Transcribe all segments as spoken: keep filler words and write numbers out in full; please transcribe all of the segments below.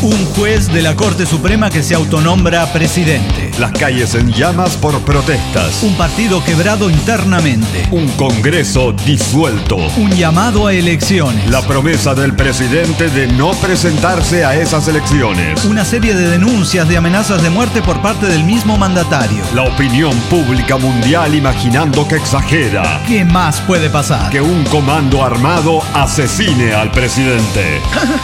Un juez de la Corte Suprema que se autonombra presidente. Las calles en llamas por protestas. Un partido quebrado internamente. Un Congreso disuelto. Un llamado a elecciones. La promesa del presidente de no presentarse a esas elecciones. Una serie de denuncias de amenazas de muerte por parte del mismo mandatario. La opinión pública mundial imaginando que exagera. ¿Qué más puede pasar? Que un comando armado asesine al presidente.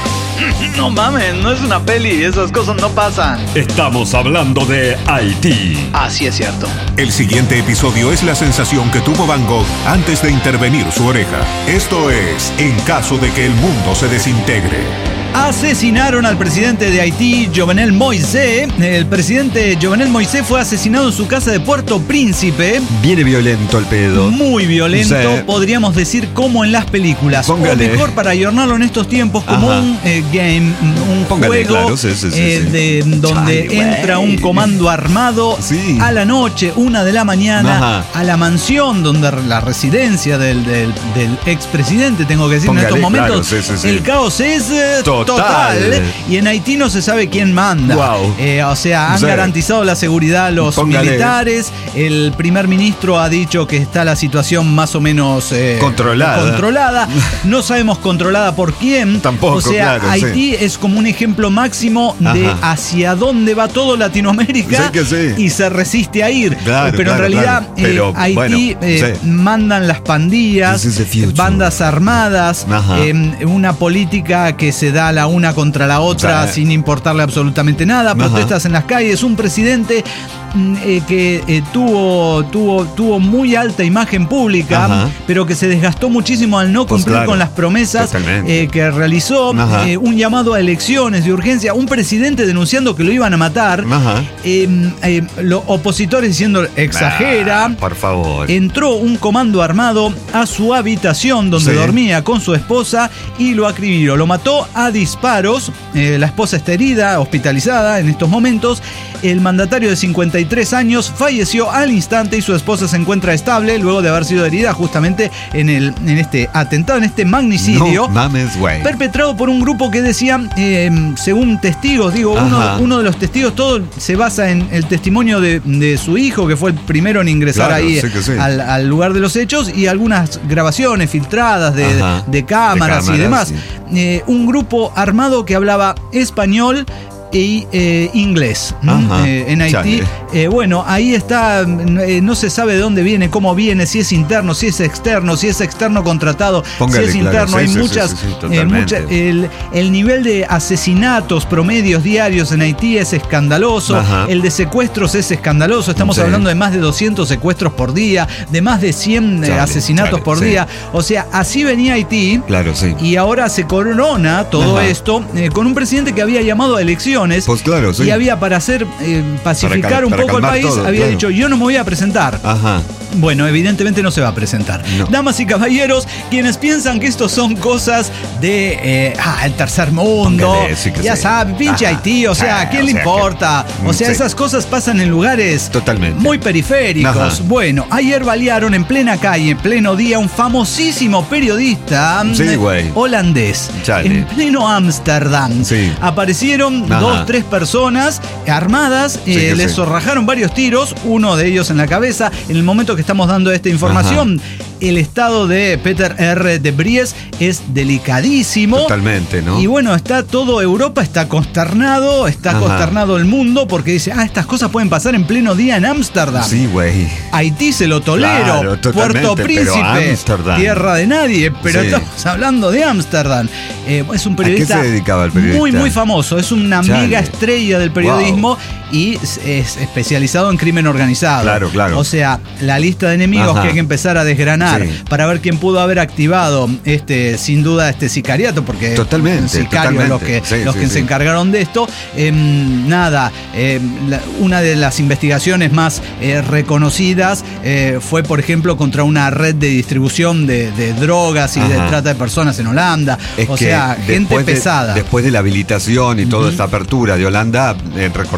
No mames, no es una peli, esas cosas no pasan. Estamos hablando de Haití. Ah, sí es cierto. El siguiente episodio es la sensación que tuvo Van Gogh antes de intervenir su oreja. Esto es En caso de que el mundo se desintegre. Asesinaron al presidente de Haití, Jovenel Moïse. El presidente Jovenel Moïse fue asesinado en su casa de Puerto Príncipe. Viene violento el pedo. Muy violento, Sí. podríamos decir como en las películas. Póngale. O mejor, para ayornarlo en estos tiempos, como Ajá. un eh, game, un Póngale, juego claro, sí, sí, sí, eh, sí. de, donde Chale, entra güey. un comando armado Sí. a la noche, una de la mañana, Ajá. a la mansión donde la residencia del, del, del expresidente, tengo que decir Póngale, en estos momentos. claro, sí, sí, sí. El caos es eh, Total. total. Y en Haití no se sabe quién manda. Wow. Eh, o sea, han Sí. garantizado la seguridad a los Póngale. militares. El primer ministro ha dicho que está la situación más o menos eh, Controlada. controlada. No sabemos controlada por quién. Tampoco, O sea, claro, Haití sí. es como un ejemplo máximo de Ajá. hacia dónde va todo Latinoamérica. Sí que sí. Y se resiste a ir. Claro, Pero en claro, realidad claro. Pero, eh, Haití bueno, eh, sí. mandan las pandillas, This is the future. bandas armadas, Ajá. eh, una política que se da la una contra la otra Sí. sin importarle absolutamente nada, Ajá. protestas en las calles, un presidente mm, eh, que eh, tuvo, tuvo, tuvo muy alta imagen pública, Ajá. pero que se desgastó muchísimo al no Pues cumplir claro, con las promesas totalmente. eh, que realizó, Ajá. eh, un llamado a elecciones de urgencia, un presidente denunciando que lo iban a matar, Ajá. eh, eh, los opositores diciendo exagera. Ah, por favor. Entró un comando armado a su habitación donde Sí. dormía con su esposa y lo acribilló. Lo mató a disparos. Eh, la esposa está herida, hospitalizada en estos momentos. El mandatario de cincuenta y tres años falleció al instante y su esposa se encuentra estable luego de haber sido herida justamente en, el, en este atentado, en este magnicidio. No mames, güey. Perpetrado por un grupo que decía, eh, según testigos, digo, uno, Ajá. uno de los testigos, todo se basa en el testimonio de, de su hijo, que fue el primero en ingresar Claro, ahí sí que sí. al, al lugar de los hechos, y algunas grabaciones filtradas de, Ajá. de cámaras, De y cámaras, demás. Eh, un grupo armado que hablaba español y eh, inglés Ajá. eh, en Haití. Chale. Eh, bueno, ahí está, eh, no se sabe de dónde viene, cómo viene, si es interno, si es externo, si es externo contratado, Póngale, si es claro, interno. sí, Hay sí, muchas, sí, sí, sí, eh, totalmente. mucha- el, el nivel de asesinatos promedios diarios en Haití es escandaloso. Ajá. El de secuestros es escandaloso. Estamos Sí. hablando de más de doscientos secuestros por día, de más de cien eh, Chale, asesinatos chale, por sí. día. O sea, así venía Haití. Claro, sí. Y ahora se corona todo Ajá. esto eh, con un presidente que había llamado a elecciones. Pues claro, sí. Y había, para hacer eh, pacificar Para cal- un para poco el calmar país, todo, había claro. dicho: yo no me voy a presentar. Ajá. Bueno, evidentemente no se va a presentar. No. Damas y caballeros, quienes piensan que estos son cosas de eh, ah, el tercer mundo, Póngale, sí que ya sí. saben, pinche Ajá. Haití, o sea, Ah, ¿a quién o le sea que- importa? O sea, sí. esas cosas pasan en lugares Totalmente. muy periféricos. Ajá. Bueno, ayer balearon en plena calle, en pleno día, un famosísimo periodista Sí, mm, güey. holandés. Chale. En pleno Ámsterdam. Sí. Aparecieron Ajá. dos, tres personas armadas, Sí, eh, que les sí. zorrajaron varios tiros, uno de ellos en la cabeza. En el momento que estamos dando esta información, el estado de Peter R. de Vries es delicadísimo. Totalmente, ¿no? Y bueno, está todo Europa, está consternado, está Ajá. consternado el mundo porque dice: ah, estas cosas pueden pasar en pleno día en Ámsterdam. Sí, güey. Haití se lo tolero, Claro, totalmente, Puerto pero Príncipe, Ámsterdam. tierra de nadie, pero Sí. estamos hablando de Ámsterdam. Eh, es un periodista, ¿A qué se dedicaba el periodista? muy, muy famoso, es una Chale. mega estrella del periodismo y es, es especializado en crimen organizado. Claro, claro. O sea, la lista de enemigos Ajá. que hay que empezar a desgranar Sí. para ver quién pudo haber activado este, sin duda, este sicariato, porque Totalmente, sicarios los que, totalmente. Sí, los sí, que sí. se encargaron de esto. Eh, nada, eh, la- una de las investigaciones más eh, reconocidas eh, fue, por ejemplo, contra una red de distribución de, de drogas y de Ajá. trata de personas en Holanda. Es o que sea, gente después de- pesada. después de la habilitación y toda esta apertura de Holanda, eh, recordemos que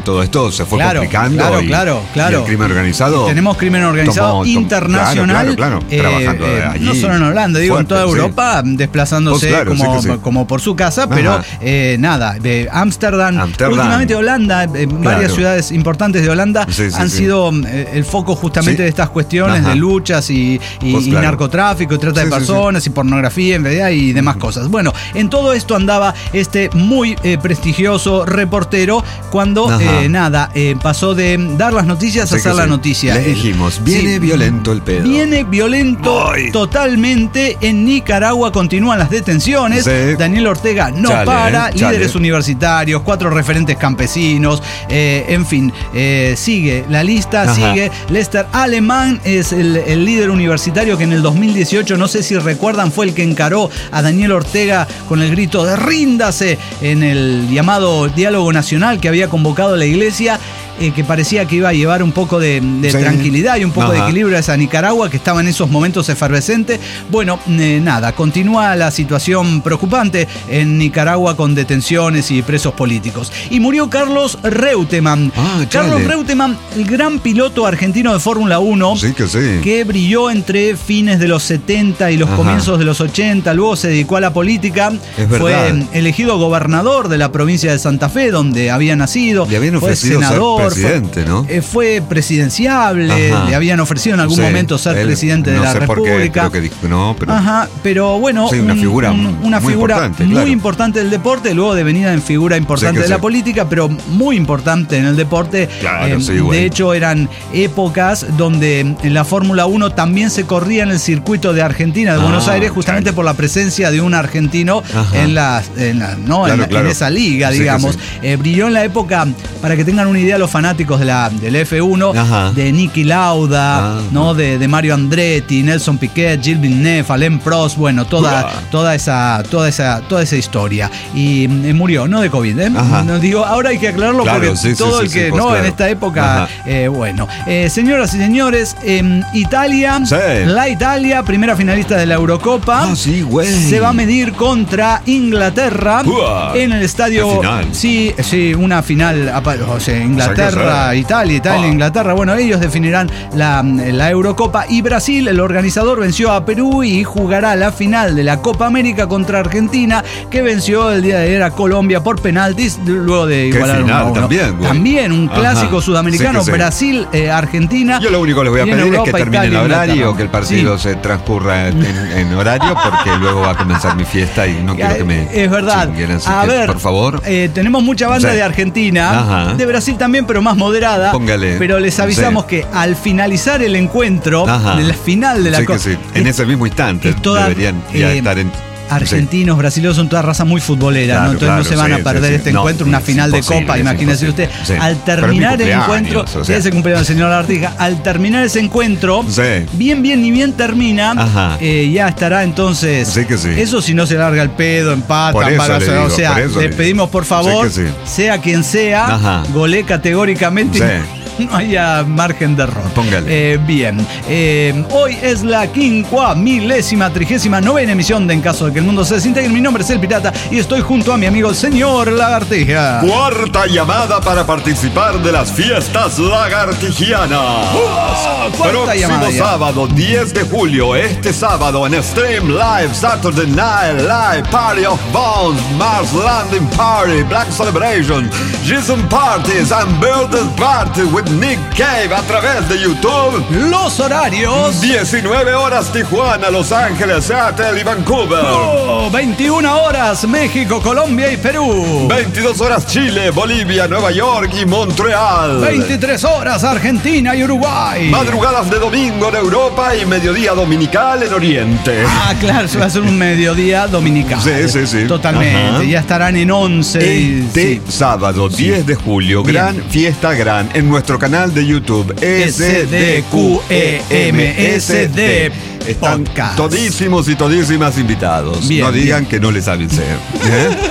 todo esto se fue claro, complicando. Claro, y, claro, claro. Y el crimen organizado. Y tenemos crimen organizado tomó, tom, internacional. Claro, claro, claro. Eh, Trabajando eh, allí. No solo en Holanda, digo, Fuerte, en toda sí. Europa, desplazándose Oh, claro, como, sí que sí. como por su casa, pero Ajá. eh, nada, de Ámsterdam, Amsterdam. últimamente Holanda, eh, varias Claro. ciudades importantes de Holanda Sí, sí, han sí. sido eh, el foco justamente Sí. de estas cuestiones Ajá. de luchas y, y, Pues y claro. narcotráfico, y trata Sí, de sí, personas y pornografía en realidad y demás cosas. Bueno, en todo esto andaba este muy eh, prestigioso reportero cuando Ajá. eh, nada, eh, pasó de dar las noticias Sí a que hacer la sí. noticia. Le Eh, dijimos, viene sí, violento el pedo. Viene violento Ay. totalmente. En Nicaragua continúan las detenciones. Sí. Daniel Ortega no Chale, para. chale. Líderes universitarios, cuatro referentes campesinos. eh, en fin, eh, sigue la lista, Ajá. sigue. Lester Alemán es el, el líder universitario que en el dos mil dieciocho, no sé si recuerdan, fue el que encaró a Daniel Ortega con el grito de ríndase en el llamado diálogo nacional que había convocado la iglesia. Eh, que parecía que iba a llevar un poco de, de Sí. tranquilidad y un poco Ajá. de equilibrio a esa Nicaragua que estaba en esos momentos efervescente. Bueno, eh, nada, continúa la situación preocupante en Nicaragua con detenciones y presos políticos. Y murió Carlos Reutemann. Ah, Carlos chale. Reutemann, el gran piloto argentino de Fórmula uno, Sí que sí. que brilló entre fines de los setenta y los Ajá. comienzos de los ochenta, luego se dedicó a la política, Es fue verdad. elegido gobernador de la provincia de Santa Fe, donde había nacido, Le habían fue ofrecido ser senador, presidente, fue, ¿no? eh, fue presidenciable, Ajá. le habían ofrecido en algún Sí, momento ser él, presidente de no la sé por qué, República. creo que dijo que no, pero Ajá, pero bueno, Sí, una un- figura un- una muy figura importante, muy claro. importante del deporte, luego devenida en figura importante Sí que de la sí. política, pero muy importante en el deporte. Claro, sí, güey. De hecho, eran épocas donde en la Fórmula uno también se corría en el circuito de Argentina, de Ah, Buenos Aires, justamente claro. por la presencia de un argentino Ajá. en la, en la- ¿no? Claro, en, la- claro. en esa liga, Sí que digamos. sí. Eh, brilló en la época, para que tengan una idea los fanáticos de la, del F uno, Ajá. de Niki Lauda, Ah, ¿no? De, de Mario Andretti, Nelson Piquet, Gilles Villeneuve, Alain Prost, bueno, toda, Uah. toda esa, toda esa, toda esa historia. Y eh, murió, no de COVID, ¿eh? Ajá. No digo, ahora hay que aclararlo Claro, porque sí, sí, todo sí, el sí, que pues no claro. en esta época, Ajá. eh, bueno. Eh, señoras y señores, en Italia, Sí. la Italia, primera finalista de la Eurocopa, Ah, sí, güey. se va a medir contra Inglaterra Uah. en el estadio. Qué final. Sí, sí, una final, apa- o sea, Inglaterra, O sea, que Italia, Italia, Ah. Inglaterra. Bueno, ellos definirán la, la Eurocopa. Y Brasil, el organizador, venció a Perú y jugará la final de la Copa América contra Argentina, que venció el día de ayer a Colombia por penaltis, luego de Qué igualar final uno a uno. también, güey. También un Ajá. clásico sudamericano, Sí que sí. Brasil, eh, Argentina. Yo lo único que les voy a Y en pedir es Europa, que termine en Italia, horario, Inglaterra. que el partido Sí. se transcurra en, en horario, porque luego va a comenzar mi fiesta y no quiero que me Es verdad. chinguen, así A que, ver, por favor. eh, tenemos mucha banda Sí. de Argentina, Ajá. de Brasil también, pero más moderada. Póngale. Pero les avisamos Sí. que al finalizar el encuentro, Ajá. de la final de la Sí que Copa, sí. En ese mismo instante es toda, deberían ya eh, estar en. argentinos, brasileños son toda raza muy futbolera, Claro, ¿no? Entonces claro, no se van sí, a perder sí, sí. este No, encuentro, una es final de imposible, Copa, es imagínese usted. imposible. Sí. Al Pero es mi terminar el cumpleaños, encuentro, o sea. sí, ese cumpleaños del señor Artija, al terminar ese encuentro, Sí. bien, bien, ni bien termina, Ajá. eh, ya estará entonces. Sí que sí. Eso si no se larga el pedo, empata, Por eso empata, le o sea, digo, o sea, por eso le le pedimos por favor, Sí que sí. sea quien sea, Ajá. golé categóricamente. Sí. No haya margen de error. Póngale. Eh, bien. Eh, hoy es la quinqua milésima trigésima novena emisión de En Caso de que el Mundo se desintegre. Mi nombre es El Pirata y estoy junto a mi amigo el señor Lagartija. Cuarta llamada para participar de las fiestas lagartigianas. ¡Oh! Cuarta Próximo llamada ya. sábado, diez de julio, este sábado en Stream Live, Saturday Night Live, Party of Bones, Mars Landing Party, Black Celebration, Jason Parties and Birthday Party with Nick Cave a través de YouTube. Los horarios. diecinueve horas Tijuana, Los Ángeles, Seattle y Vancouver. Oh, veintiuna horas México, Colombia y Perú. veintidós horas Chile, Bolivia, Nueva York y Montreal. veintitrés horas Argentina y Uruguay. Madrugadas de domingo en Europa y mediodía dominical en Oriente. Ah, claro, se va a hacer un mediodía dominical. Sí, sí, sí. Totalmente. Ajá. Ya estarán en once. y- Este sí. sábado, diez de julio, Bien. gran fiesta gran en nuestro canal de YouTube S D Q E M S D Están Podcast. todísimos y todísimas invitados. Bien, no digan bien. que no les avisé. ¿Eh?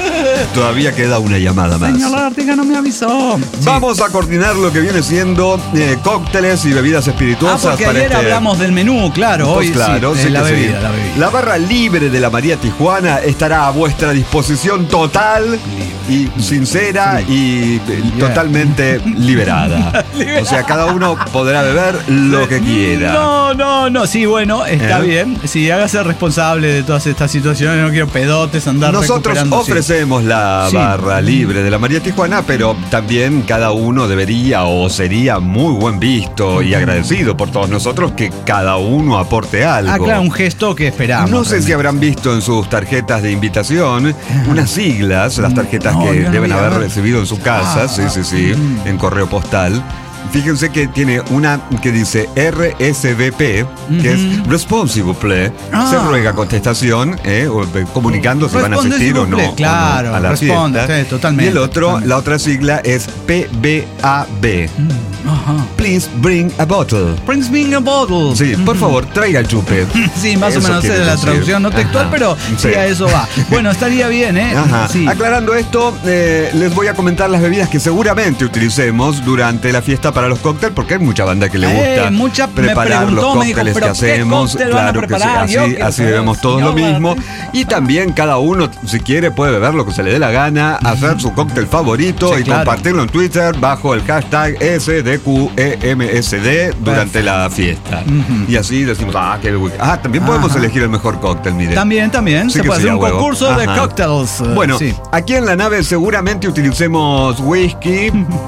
Todavía queda una llamada más. Señor Artiga no me avisó. Sí. Vamos a coordinar lo que viene siendo eh, cócteles y bebidas espirituosas. Ah, porque para ayer este... hablamos del menú, claro. Pues Hoy claro, sí, sí la, que bebida, sí. la bebida. La barra libre de la María Tijuana estará a vuestra disposición total y sincera sí. y yeah. totalmente liberada. liberada. O sea, cada uno podrá beber lo que quiera. No, no, no. Sí, bueno, está ¿Eh? bien. Sí, hágase responsable de todas estas situaciones. No quiero pedotes andar Nosotros ofrecemos sí. la barra sí. libre de la María Tijuana, pero también cada uno debería o sería muy buen visto y agradecido por todos nosotros que cada uno aporte algo. Ah, claro, un gesto que esperamos. No sé realmente. si habrán visto en sus tarjetas de invitación unas siglas, las tarjetas no, que no deben haber recibido en su casa, ah, sí, sí, sí, mm. en correo postal. Fíjense que tiene una que dice R S V P, uh-huh. que es Responsible Play. Ah. Se ruega contestación, eh, o, comunicando si van a asistir o no, claro, o no a la responde, fiesta. Sí, totalmente. Y el otro, totalmente. la otra sigla es P B A B. Mm. Uh-huh. Please bring a bottle. Please bring a bottle. Sí, por favor, traiga el chupe. Sí, más eso o menos sé de la decir. traducción no textual, Ajá. pero sí. sí, a eso va. Bueno, estaría bien, ¿eh? Ajá. Sí. Aclarando esto, eh, les voy a comentar las bebidas que seguramente utilicemos durante la fiesta para los cócteles, porque hay mucha banda que le gusta eh, mucha preparar me preguntó, los cócteles dijo, que hacemos. Claro que sí, así, así bebemos todos lo mismo. Y también cada uno, si quiere, puede beber lo que se le dé la gana, hacer su cóctel favorito sí, y claro. compartirlo en Twitter bajo el hashtag S D Q E M S D durante Perfecto. la fiesta. Uh-huh. Y así decimos, ah, qué Ah, también podemos Ajá. elegir el mejor cóctel, mire. También, también. Sí se puede hacer un huevo. concurso Ajá. de cócteles. Bueno, sí. aquí en la nave seguramente utilicemos whisky,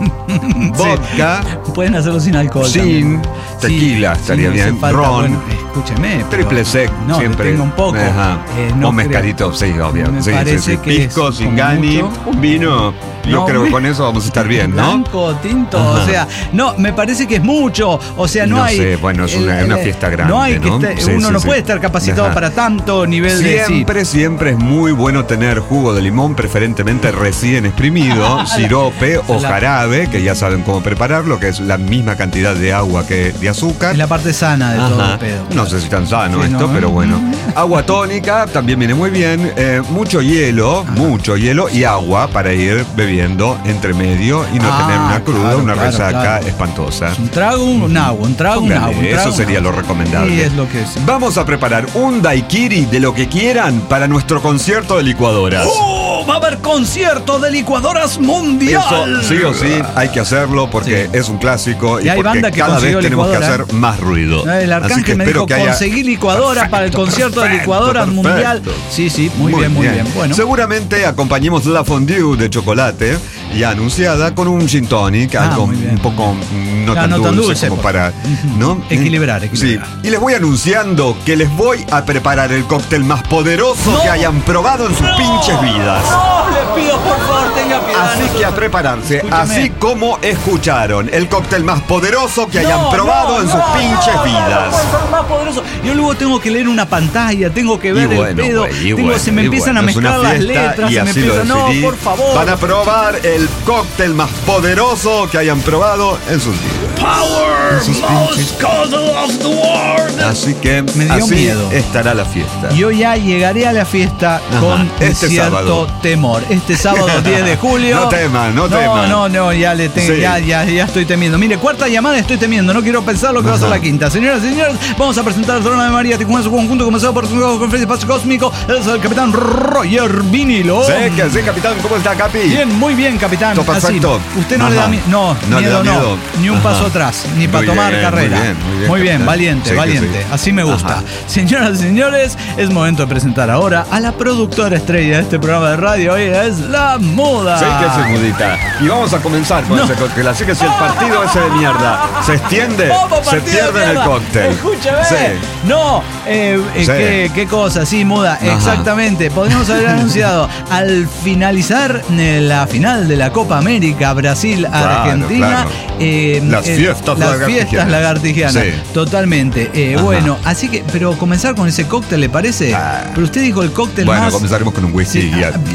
vodka. Sí. Pueden hacerlo sin alcohol. Sin también. tequila, sí, estaría sí, bien. Falta, ron. Bueno, escúcheme. Triple sec, no, siempre. Tengo un poco. Ajá. Eh, no o mezcalito, sí, obvio. Me sí, parece sí, sí. que Pisco, Singani, un vino. Yo no, creo que con eso vamos a estar bien, ¿no? Blanco, tinto, Ajá. o sea, no, me parece que es mucho. O sea, no, no hay. Sé, bueno, es una, el, una fiesta grande. No hay que ¿no? estar, sí, uno sí, no sí. puede estar capacitado Ajá. para tanto nivel siempre, de. Siempre, sí. siempre es muy bueno tener jugo de limón, preferentemente recién exprimido, sirope o la... jarabe, que ya saben cómo prepararlo, que es la misma cantidad de agua que de azúcar. Es la parte sana de Ajá. todo el pedo. No sé si tan sano sí, esto, no, pero bueno. Agua tónica también viene muy bien. Eh, mucho hielo, Ajá. mucho hielo y agua para ir bebiendo entre medio y no ah, tener una cruda, claro, una claro, resaca claro. espantosa. Un trago, un, un agua, un trago, Póngale, un agua. Un trago, eso sería lo recomendable. Sí, es lo que es. Vamos a preparar un daiquiri de lo que quieran para nuestro concierto de licuadoras. ¡Oh! Va a haber concierto de licuadoras mundial. Eso sí o sí hay que hacerlo porque sí. es un clásico y, y porque cada vez tenemos que hacer más ruido. El Arcángel me dijo haya... conseguir licuadora perfecto, para el concierto perfecto, de licuadoras perfecto. mundial. Sí, sí, muy, muy bien, muy bien. bien. Bueno. Seguramente acompañemos la fondue de chocolate ya anunciada con un gin tonic, ah, algo un poco no, ya, tan, no dulce, tan dulce como para ¿no? equilibrar, equilibrar. Sí. Y les voy anunciando que les voy a preparar el cóctel más poderoso no. que hayan probado en sus no. pinches vidas. No, les pido por favor tenga piedad. Así que a prepararse, Escúcheme. así como escucharon, el cóctel más poderoso que no, hayan probado no, en sus no, pinches no, vidas. No, no, más poderoso. Yo luego tengo que leer una pantalla, tengo que ver bueno, el pedo, wey, tengo, bueno, se me empiezan bueno, a mezclar las letras, se me empiezan, no, por favor. Van a probar el cóctel más poderoso que hayan probado en sus vidas. Power, most costal of the world. Así que me dio así miedo. estará la fiesta. Yo ya llegaré a la fiesta Ajá, con este cierto sábado. temor. Este sábado diez de julio. No teman, no, no teman. No, no, ya le tengo, sí. ya, ya, ya estoy temiendo. Mire, cuarta llamada, estoy temiendo. No quiero pensar lo que Ajá. va a ser la quinta. Señoras y señores, vamos a presentar el trono de María Tijuana, su conjunto comenzado por su conferencia de espacio cósmico. Es el capitán Roger Vinilo. Sí, que sí, capitán. ¿Cómo está, Capi? Bien, muy bien, capitán. Todo perfecto. Así. Usted no Ajá. le da mi no, no, miedo, le da no. miedo. Ni un Ajá. paso atrás, ni para tomar bien, carrera. Muy bien, muy bien, muy bien valiente, sí, valiente. Sí. Así me gusta. Ajá. Señoras y señores, es momento de presentar ahora a la productora estrella de este programa de radio. Ella es la Muda. Sí, que es Mudita. Y vamos a comenzar con no. ese cóctel. Así que si el partido ese de mierda se extiende, se pierde en el cóctel. Escúchame. Sí. No, eh, eh, sí. qué, qué cosa, sí, Muda. Ajá. Exactamente. Podríamos haber anunciado al finalizar la final de la Copa América, Brasil-Argentina. Claro, claro. Eh, las eh, fiestas las lagartijanas. fiestas lagartijanas. Sí. Totalmente. Eh, bueno, así que, pero comenzar con ese cóctel, ¿le parece? Ah. Pero usted dijo el cóctel bueno, más. Bueno, comenzaremos con un whisky sí. y, y ya en Chile.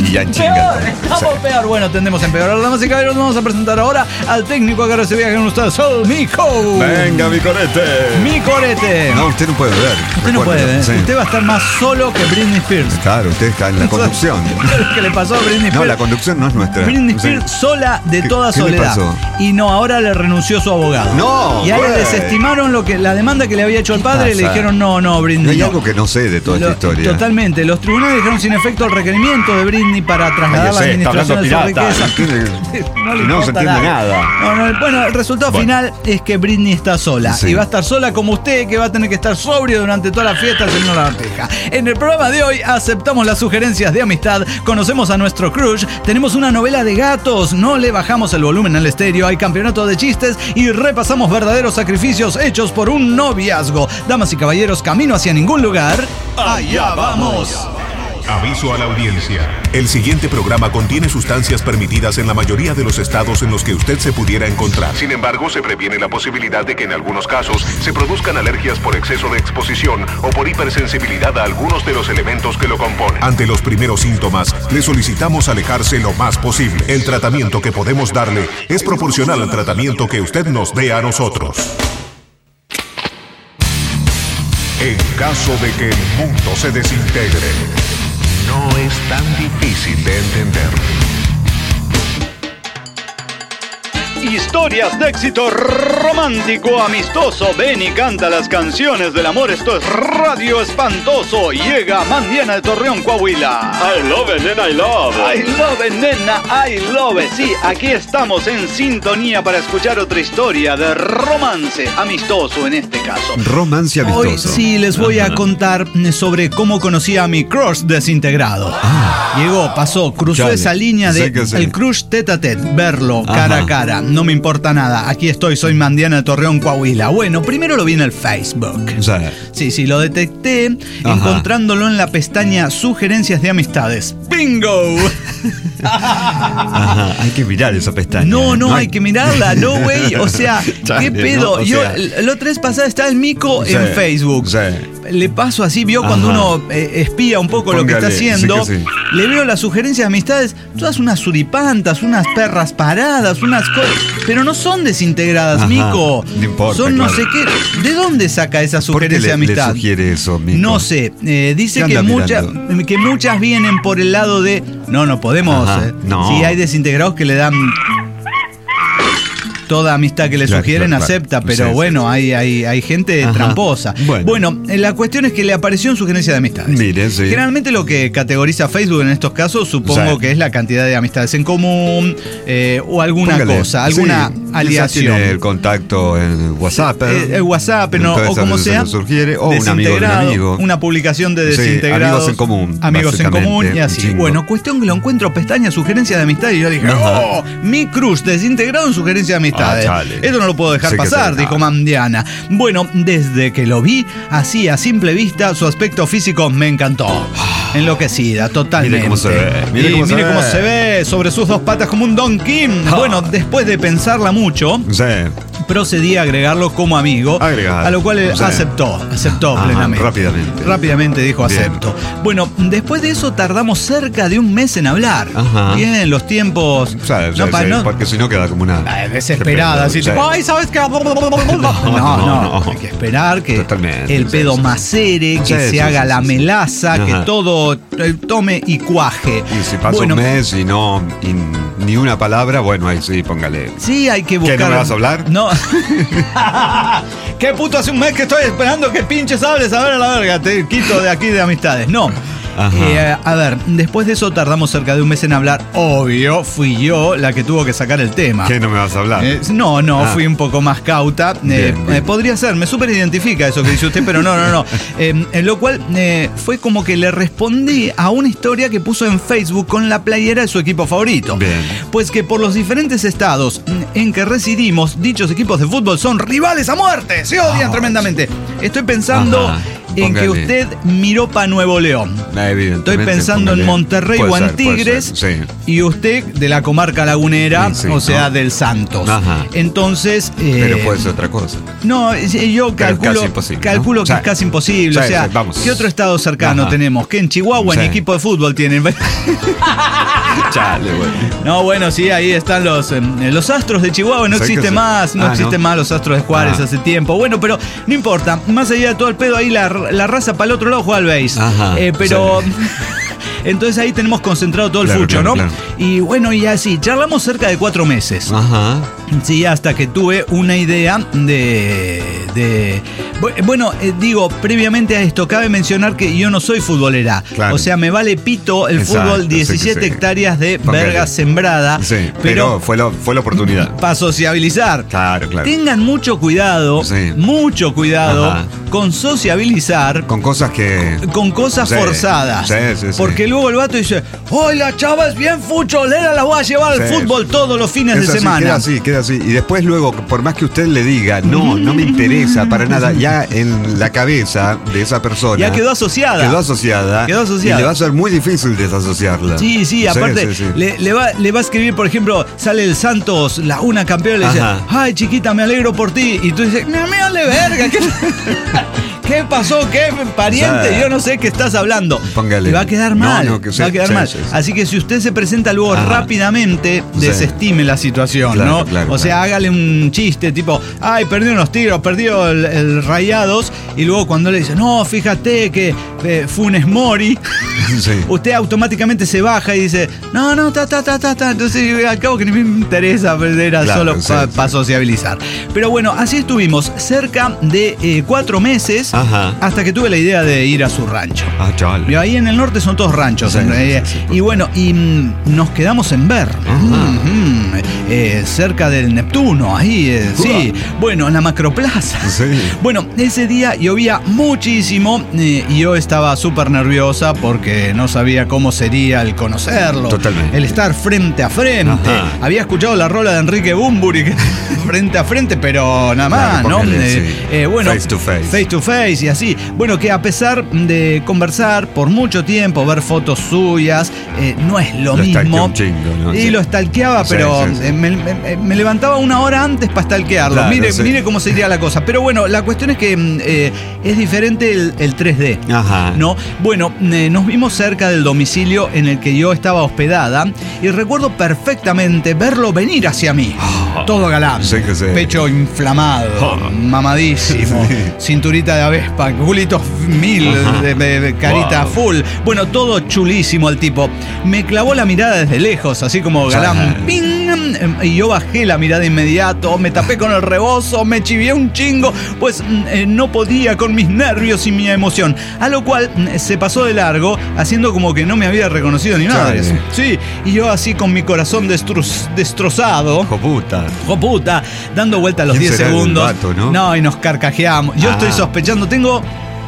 engañó. Estamos Sí. peor. Bueno, tendemos a empeorar. Damas y caballeros, vamos a presentar ahora al técnico que ahora se viaja con ustedes, el Mico. Venga, mi corete. Mi corete. No, usted no puede ver. Usted no puede, ¿eh? Sí. Usted va a estar más solo que Britney Spears. Claro, usted está en la conducción. ¿Qué le pasó a Britney Spears? No, la conducción no es nuestra. Britney Sí. Spears sola de ¿Qué- toda qué le soledad. pasó? Y no, ahora le renunció su abogado. No, Y ahora güey. desestimaron lo que, la demanda que le había hecho el padre y le pasa? dijeron no, no, Britney. No hay no. algo que no sé de toda Lo- esta historia. Totalmente. Los tribunales dejaron sin efecto el requerimiento de Britney para trasladar Ay, la yo sé, está administración de su hablando pirata. riqueza. No le se importa entiende nada. No, no, bueno, el resultado Bueno. final es que Britney está sola. Sí. Y va a estar sola como usted, que va a tener que estar sobrio durante toda la fiesta, señor Lavarteja. En el programa de hoy aceptamos las sugerencias de amistad, conocemos a nuestro crush, tenemos una novela de gatos, no le bajamos el volumen al estéreo, hay campeonato de chistes y repasamos verdaderos sacrificios hechos por un noviazgo. Damas y caballeros, camino hacia ningún lugar. ¡Allá vamos! Aviso a la audiencia. El siguiente programa contiene sustancias permitidas en la mayoría de los estados en los que usted se pudiera encontrar. Sin embargo, se previene la posibilidad de que en algunos casos se produzcan alergias por exceso de exposición o por hipersensibilidad a algunos de los elementos que lo componen. Ante los primeros síntomas, le solicitamos alejarse lo más posible. El tratamiento que podemos darle es proporcional al tratamiento que usted nos dé a nosotros. En caso de que el mundo se desintegre, no es tan difícil de entender. Historias de éxito romántico, amistoso. Ven y canta las canciones del amor. Esto es Radio Espantoso. Llega Mandiana de Torreón, Coahuila. I love it, nena, I love it. I love it, nena, I love it. Sí, aquí estamos en sintonía para escuchar otra historia de romance amistoso en este caso. Romance amistoso. Hoy sí les voy a Ajá. contar sobre cómo conocí a mi crush desintegrado. Llegó, pasó, cruzó Chale, esa línea de sé que sí. el crush tete a tete, verlo cara Ajá. a cara. No me importa nada. Aquí estoy, soy Mandiana de Torreón, Coahuila. Bueno, primero lo vi en el Facebook. O sea, Sí, sí, lo detecté Ajá. encontrándolo en la pestaña Sugerencias de Amistades. ¡Bingo! ajá, hay que mirar esa pestaña. No, no, hay que mirarla, no, güey. O sea, Chale, ¿qué pedo? ¿no? O Yo, sea- la otra vez pasada estaba el Mico Sí, en Facebook. sí. Le paso así, vio cuando Ajá. uno eh, espía un poco lo que está Póngale, sí haciendo. que sí. Le veo las sugerencias de amistades, todas unas suripantas, unas perras paradas, unas cosas. Pero no son desintegradas, Ajá, Mico. no importa, Son no claro. sé qué. ¿De dónde saca esa ¿Por qué sugerencia de le, le amistad? sugiere eso, Mico? No sé, eh, dice ¿Qué que, anda mucha- mirando? que muchas vienen por el lado de no, no podemos. Ajá, eh, no. Si hay desintegrados que le dan toda amistad que le Claro, sugieren, claro, claro. acepta, pero Sí, sí, bueno, sí. Hay, hay, hay gente Ajá. tramposa. Bueno. Bueno, eh, la cuestión es que le apareció en sugerencia de amistades. Mire, sí. Generalmente lo que categoriza Facebook en estos casos, supongo Sí. que es la cantidad de amistades en común eh, o alguna Póngale. cosa, alguna Sí, quizás aliación. tiene el contacto en WhatsApp. Eh, eh, WhatsApp, no, Entonces, o como a veces sea, se lo sugiere, o un amigo de un desintegrado, amigo. una publicación de Sí, desintegrados, amigos en común, amigos en básicamente, común y un así. chingo. Bueno, cuestión que lo encuentro pestaña sugerencia de amistad y yo dije, Ajá. oh, mi crush desintegrado en sugerencia de amistades. Ah, chale. Esto no lo puedo dejar Sí que pasar, sí, dijo no. Mandiana. Bueno, desde que lo vi, así a simple vista, su aspecto físico me encantó. Enloquecida, totalmente. Mire cómo se ve, mire Y cómo se mire cómo ve. se ve, sobre sus dos patas como un Don Kim. Ah. Bueno, después de pensarla mucho, Sí. procedí a agregarlo como amigo, Agregar. a lo cual él Sí. aceptó, aceptó Ajá, plenamente. rápidamente. Rápidamente dijo Bien. acepto. Bueno, después de eso tardamos cerca de un mes en hablar. Ajá. Bien, los tiempos. O sea, no, sí, pa- sí, no- porque si no queda como una... Ah, desesperada, así Sí. tipo, ay, ¿sabes qué? No, no, hay que esperar que Totalmente, el sí, pedo sí. macere, que Sí, se sí, haga sí, la sí. melaza, que Ajá. todo eh, tome y cuaje. Y si pasa Bueno, un mes y no... y ni una palabra, bueno, ahí sí, póngale... sí, hay que buscar. ¿Qué, no me vas a hablar? No. ¿Qué puto hace un mes que estoy esperando que pinches hables? A ver, a la verga, te quito de aquí de amistades. No. Ajá. Eh, a ver, después de eso tardamos cerca de un mes en hablar. Obvio, fui yo la que tuvo que sacar el tema. ¿Qué no me vas a hablar? Eh, no, no, Ah. fui un poco más cauta. Eh, Bien, bien. eh, podría ser, me súper identifica eso que dice usted, pero no, no, no. Eh, en lo cual eh, fue como que le respondí a una historia que puso en Facebook con la playera de su equipo favorito. Bien. Pues que por los diferentes estados en que residimos, dichos equipos de fútbol son rivales a muerte, se odian Ah. tremendamente. Estoy pensando Ajá, en que póngale. usted miró para Nuevo León. Ah, evidentemente, Estoy pensando póngale. en Monterrey Puede o en ser, puede Tigres ser, sí. y usted de la comarca lagunera, Sí, sí, o sea, ¿no? del Santos. Ajá. Entonces, eh, Pero puede ser otra cosa. no, eh, yo Pero es calculo, casi imposible, calculo ¿no? que O sea, es casi imposible. sí, o sea, sí, vamos. ¿qué otro estado cercano Ajá. tenemos? Que en Chihuahua Sí. ni equipo de fútbol tienen. Chale, güey. No, bueno, sí, ahí están los, eh, los Astros de Chihuahua, no ¿Sabes existe qué? más, no Ah, existen ¿no? más los Astros de Juárez Ah. hace tiempo. Bueno, pero no importa, más allá de todo el pedo, ahí la, la raza para el otro lado juega al béis. Ajá, Eh, pero... sí. Entonces ahí tenemos concentrado todo el Claro, fucho, claro, ¿no? claro. Y bueno, y así, charlamos cerca de cuatro meses. Ajá. Sí, hasta que tuve una idea de... de bueno, eh, digo, previamente a esto, cabe mencionar que yo no soy futbolera. Claro. O sea, me vale pito el Exacto, fútbol, sí, diecisiete sí. hectáreas de Póngale. verga sembrada. Sí, pero, pero fue, lo, fue la oportunidad. para sociabilizar. Claro, claro. Tengan mucho cuidado, Sí. mucho cuidado Ajá. con sociabilizar Con cosas que... con cosas Sí, forzadas. sí, sí, sí. Porque luego el vato dice, ¡ay, la chava es bien fucholera, la voy a llevar al Sí. fútbol todos los fines Es de así, semana! queda así, queda así. Y después luego, por más que usted le diga, no, no me interesa para nada, ya en la cabeza de esa persona... Ya quedó asociada. Quedó asociada. Quedó asociada. Y le va a ser muy difícil desasociarla. Sí, sí, aparte sí, sí. Le, le va, le va a escribir, por ejemplo, sale el Santos, la una campeona, y le dice, Ajá. ay, chiquita, me alegro por ti. Y tú dices, me me vale verga, ¿qué, ¿qué pasó? ¿Qué pariente? Sí. Yo no sé qué estás hablando. Póngale. Y va a quedar No, mal. no, que sí, va a quedar sí, mal. sí, sí. Así que si usted se presenta luego Ajá. rápidamente, Sí. desestime la situación, Claro, ¿no? claro, o sea, claro. hágale un chiste tipo, ay, perdió unos tiros, perdió el, el Rayados. Y luego cuando le dice, no, fíjate que eh, Funes Mori. Sí. Usted automáticamente se baja y dice, no, no, ta, ta, ta, ta, ta. Entonces, al cabo que ni me interesa, pues, era Claro, solo sí, para sí. sociabilizar. Pero bueno, así estuvimos cerca de eh, cuatro meses Ajá. hasta que tuve la idea de ir a su rancho. Ah, chaval. Y ahí en el norte son todos ranchos. Sí, en realidad. sí, sí, por y bueno, y mm, nos quedamos en Ver, mm, eh, cerca del Neptuno, ahí, eh, sí. Bueno, en la Macroplaza. Sí. Bueno, ese día llovía muchísimo eh, y yo estaba súper nerviosa porque no sabía cómo sería el conocerlo. Totalmente. El estar frente a frente. Ajá. Había escuchado la rola de Enrique Bunbury, que frente a frente, pero nada más, Claro, ¿no? póngale, Eh, sí. eh, bueno, Face to face. Face to face y así. Bueno, que a pesar de conversar por mucho tiempo, ver fotos suyas, eh, no es lo, Lo stalkeó mismo. un chingo, ¿no? Y Sí. lo stalkeaba, Sí, pero sí, sí. eh, Me, me- me levantaba una hora antes para stalkearlo. Claro, mire, sí. mire cómo sería la cosa. Pero bueno, la cuestión es que mm, eh, es diferente el, el tres D. Ajá. ¿No? Bueno, eh, nos vimos cerca del domicilio en el que yo estaba hospedada y recuerdo perfectamente verlo venir hacia mí. Todo galán. Sí que sí. Pecho inflamado, mamadísimo, Sí. cinturita de avespa, culitos mil, Ajá. de, de- de carita Wow. full. Bueno, todo chulísimo el tipo. Me clavó la mirada desde lejos, así como galán. Sí. ¡Ping! Y yo bajé la mirada inmediato, me tapé con el rebozo, me chivié un chingo, pues mm, eh, no podía con mis nervios y mi emoción. A lo cual mm, se pasó de largo, haciendo como que no me había reconocido ni nada de eso. Chale. Sí, y yo así con mi corazón destru- destrozado. Hijo puta. ¡Jo puta! Dando vuelta a los ¿Quién diez será el segundos. vato, no? y nos carcajeamos. Yo Ah. estoy sospechando, tengo.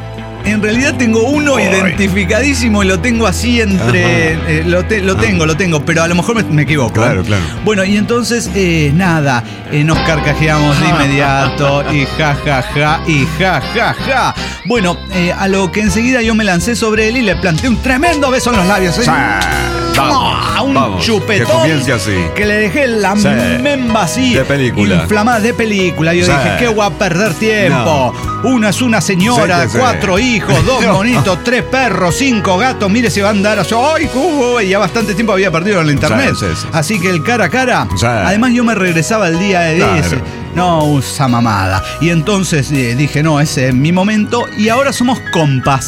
En realidad tengo uno Ay. identificadísimo y lo tengo así entre. Ajá. eh, lo, te- lo Ah. tengo, lo tengo, pero a lo mejor me, me equivoco. Claro, claro. Bueno, y entonces, eh, nada, eh, nos carcajeamos de inmediato y ja, ja, ja, y ja, ja, ja. Bueno, eh, a lo que enseguida yo me lancé sobre él y le planté un tremendo beso en los labios. ¿eh? Sí. Vamos, ¡Ah! Un vamos, chupetón. que comience así. Que le dejé la Sí. memba así. De película. Inflamada de película. Yo Sí. dije, ¿qué voy a perder tiempo? Una es una señora, Sí, que sí. cuatro hijos, dos No. monitos, tres perros, cinco gatos. Mire, se va a andar así. ¡Ay! Uh, ya bastante tiempo había perdido en la internet. Sí, sí, sí. Así que el cara a cara. Sí. Además, yo me regresaba el día de Claro. ese. No, usa mamada. Y entonces eh, dije, no, ese es mi momento. Y ahora somos compas.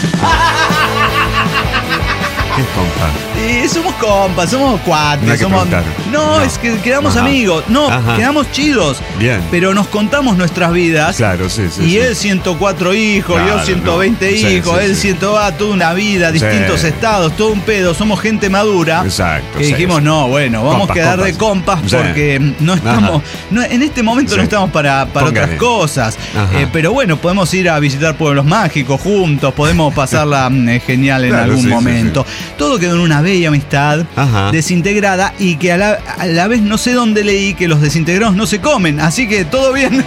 ¿Qué es compa? Y somos compas, somos cuates, No hay que somos. preguntar. No, No. es que quedamos Ajá. amigos. No, Ajá. quedamos chidos. Bien. Pero nos contamos nuestras vidas. Claro, sí, sí. Y sí. él ciento cuatro hijos, Claro, yo ciento veinte no. Sí, hijos, sí, él sí. ciento va toda una vida, Sí. distintos estados, todo un pedo, somos gente madura. Exacto, Que sí, dijimos, sí. no, bueno, vamos Compas, a quedar de compas. compas Sí. porque no estamos, no, en este momento Sí. no estamos para, para Póngale. otras cosas. Ajá. Eh, pero bueno, podemos ir a visitar pueblos mágicos juntos, podemos pasarla mm, eh, genial en Claro, algún sí, sí, momento. Todo quedó en una bella amistad Ajá. desintegrada y que a la, a la vez no sé dónde leí que los desintegrados no se comen, así que todo bien.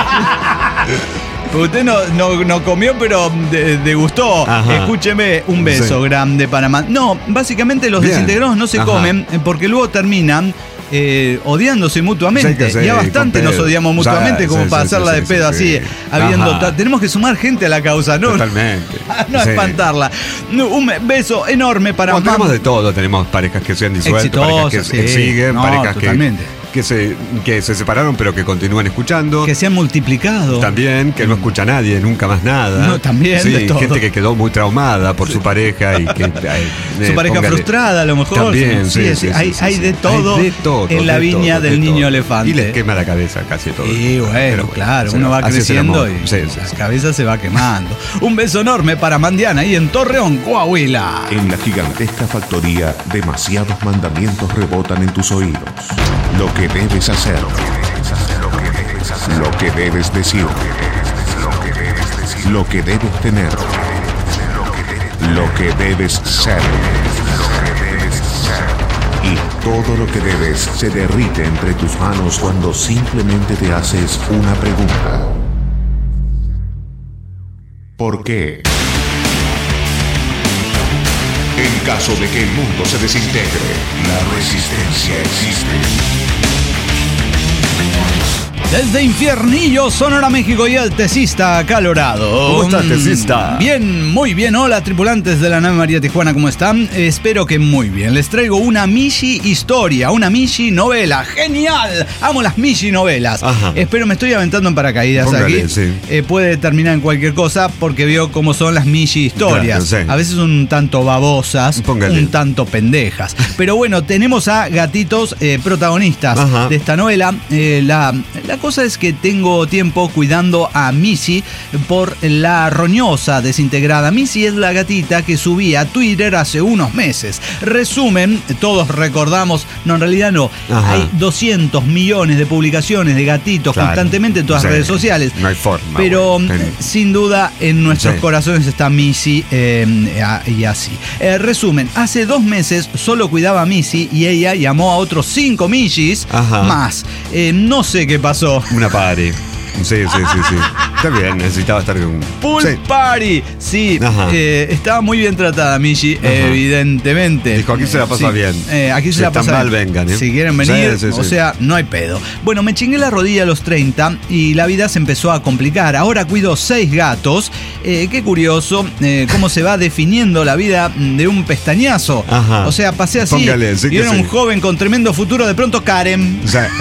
Usted no, no, no comió, pero de- degustó. Ajá. Escúcheme, un beso Sí. grande para Man. No, básicamente los Bien. desintegrados no se Ajá. comen eh, porque luego terminan eh, odiándose mutuamente. Sí, sí, ya bastante nos odiamos mutuamente sí, como sí, para sí, hacerla sí, de sí, pedo sí. así, habiendo Ajá. ta- tenemos que sumar gente a la causa, ¿no? Totalmente. no Sí. espantarla. Un beso enorme para Bueno, Mam. tenemos de todo, tenemos parejas que se han disuelto, parejas que Exitosas, sí. siguen, No, parejas que, totalmente. que, se, que se separaron pero que continúan escuchando. Que se han multiplicado. También, que no escucha a nadie, nunca más nada. No, también, Sí, de todo. gente que quedó muy traumada por su pareja y que... eh, Su eh, pareja póngale- frustrada, a lo mejor. También, sí, sí, sí, hay, sí, sí, hay sí. de todo, Hay de todo, en la de viña todo, de del niño todo. elefante. Y les quema la cabeza casi todo. Y bueno, Pero claro, se uno lo- va así es el creciendo amor. y Sí, sí, la sí. cabeza se va quemando. Un beso enorme para Mandiana ahí en Torreón, Coahuila. En la gigantesca factoría, demasiados mandamientos rebotan en tus oídos. Lo que debes hacer, lo que debes decir, lo que debes tener, lo que debes ser. Y todo lo que debes se derrite entre tus manos cuando simplemente te haces una pregunta. ¿Por qué? En caso de que el mundo se desintegre, la resistencia existe. Desde Infiernillo, Sonora, México, y el tesista acalorado. ¿Cómo está, tesista? Bien, muy bien. Hola, tripulantes de la nave María Tijuana, ¿cómo están? Eh, espero que muy bien. Les traigo una Mishi historia, una Mishi novela. ¡Genial! Amo las Mishi novelas. Ajá. Espero, me estoy aventando en paracaídas Póngale, aquí. sí. Eh, puede terminar en cualquier cosa porque veo cómo son las Mishi historias. Claro, sí. A veces un tanto babosas, Póngale. un tanto pendejas. Pero bueno, tenemos a gatitos eh, protagonistas Ajá. de esta novela. Eh, la, la cosa es que tengo tiempo cuidando a Missy por la roñosa desintegrada. Missy es la gatita que subí a Twitter hace unos meses. Resumen, todos recordamos, no, en realidad no, Ajá. hay doscientos millones de publicaciones de gatitos Claro. constantemente en todas las Sí. redes sociales. No hay forma. Pero güey. eh, sin duda en nuestros Sí. corazones está Missy eh, a- y así. Eh, resumen, hace dos meses solo cuidaba a Missy y ella llamó a otros cinco Mishis Ajá. más. Eh, no sé qué pasó. Una party. Sí, sí, sí, sí. Está bien, necesitaba estar con... Pool Sí. Party. Sí, Ajá. eh, estaba muy bien tratada Michi, Ajá. evidentemente. Dijo, aquí se la pasa Sí, bien. eh, aquí se Si la están pasa mal, bien. vengan, ¿eh? Si quieren venir, Sí, sí, o sí. sea, no hay pedo. Bueno, me chingué la rodilla a los treinta y la vida se empezó a complicar. Ahora cuido seis gatos. Eh, qué curioso eh, cómo se va definiendo la vida de un pestañazo. Ajá. O sea, pasé así Póngale, sí y que era sí. un joven con tremendo futuro, de pronto Karen. O sea,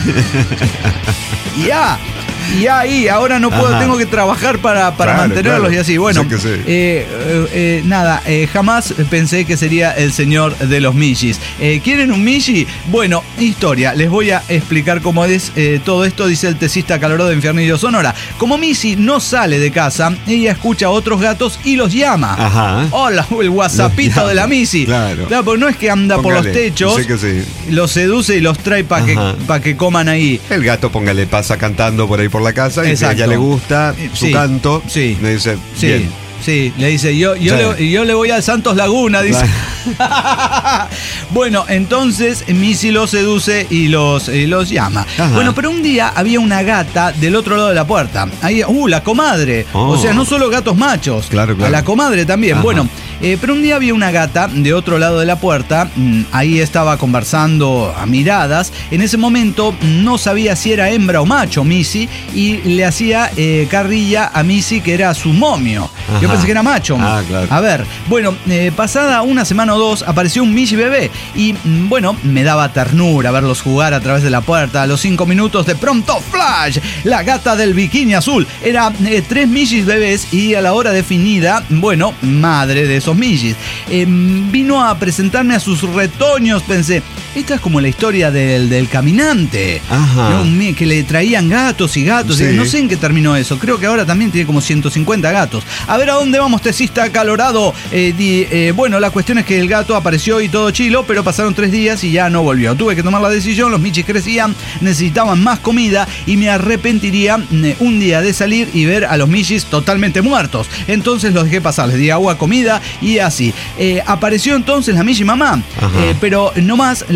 Y ya. Y ahí, ahora no puedo, Ajá. tengo que trabajar para, para Claro, mantenerlos claro. y así. Bueno, Sí que sí. eh, eh, eh, nada, eh, jamás pensé que sería el señor de los Mishis. Eh, ¿Quieren un Mishi? Bueno, historia. Les voy a explicar cómo es eh, todo esto, dice el tesista acalorado de Infiernillo, Sonora. Como Mishi no sale de casa, ella escucha a otros gatos y los llama. Ajá. Hola, el whatsappito Los de la llama, Missy. claro. Porque no es que anda por los Póngale, techos, sí que sí. los seduce y los trae para que, Ajá. pa' que coman ahí. el gato, póngale, pasa cantando por ahí por la casa y si a Exacto. ella le gusta Eh, su sí, canto, sí. le dice, Sí, bien. sí, le dice, yo, yo, Sí. le, yo le voy al Santos Laguna, dice. Bueno, entonces Missy los seduce y los, y los llama. Ajá. Bueno, pero un día había una gata del otro lado de la puerta. Ahí, uh, la comadre. Oh. O sea, no solo gatos machos. Claro, claro. A la comadre también. Ajá. Bueno, eh, pero un día había una gata de otro lado de la puerta. mm, Ahí estaba conversando a miradas. En ese momento no sabía si era hembra o macho Missy y le hacía eh, carrilla a Missy, que era su momio. Yo Ajá. pensé que era macho. Ah, claro. A ver, bueno, eh, pasada una semana o dos apareció un Michi bebé y mm, bueno, me daba ternura verlos jugar a través de la puerta. A los cinco minutos de pronto, flash, la gata del bikini azul. Era eh, tres Michis bebés y a la hora definida, bueno, madre de esos Michis. Eh, vino a presentarme a sus retoños, pensé, esta es como la historia del, del caminante. Ajá. ¿No? Un mi- que le traían gatos y gatos. Sí. y no sé en qué terminó eso. Creo que ahora también tiene como ciento cincuenta gatos. A ver a dónde vamos, tesista acalorado. Eh, di- eh, bueno, la cuestión es que el gato apareció y todo chilo, pero pasaron tres días y ya no volvió. Tuve que tomar la decisión, los michis crecían, necesitaban más comida y me arrepentiría mm, un día de salir y ver a los michis totalmente muertos. Entonces los dejé pasar, les di agua, comida y así. Eh, apareció entonces la michi mamá, Ajá. eh, pero no más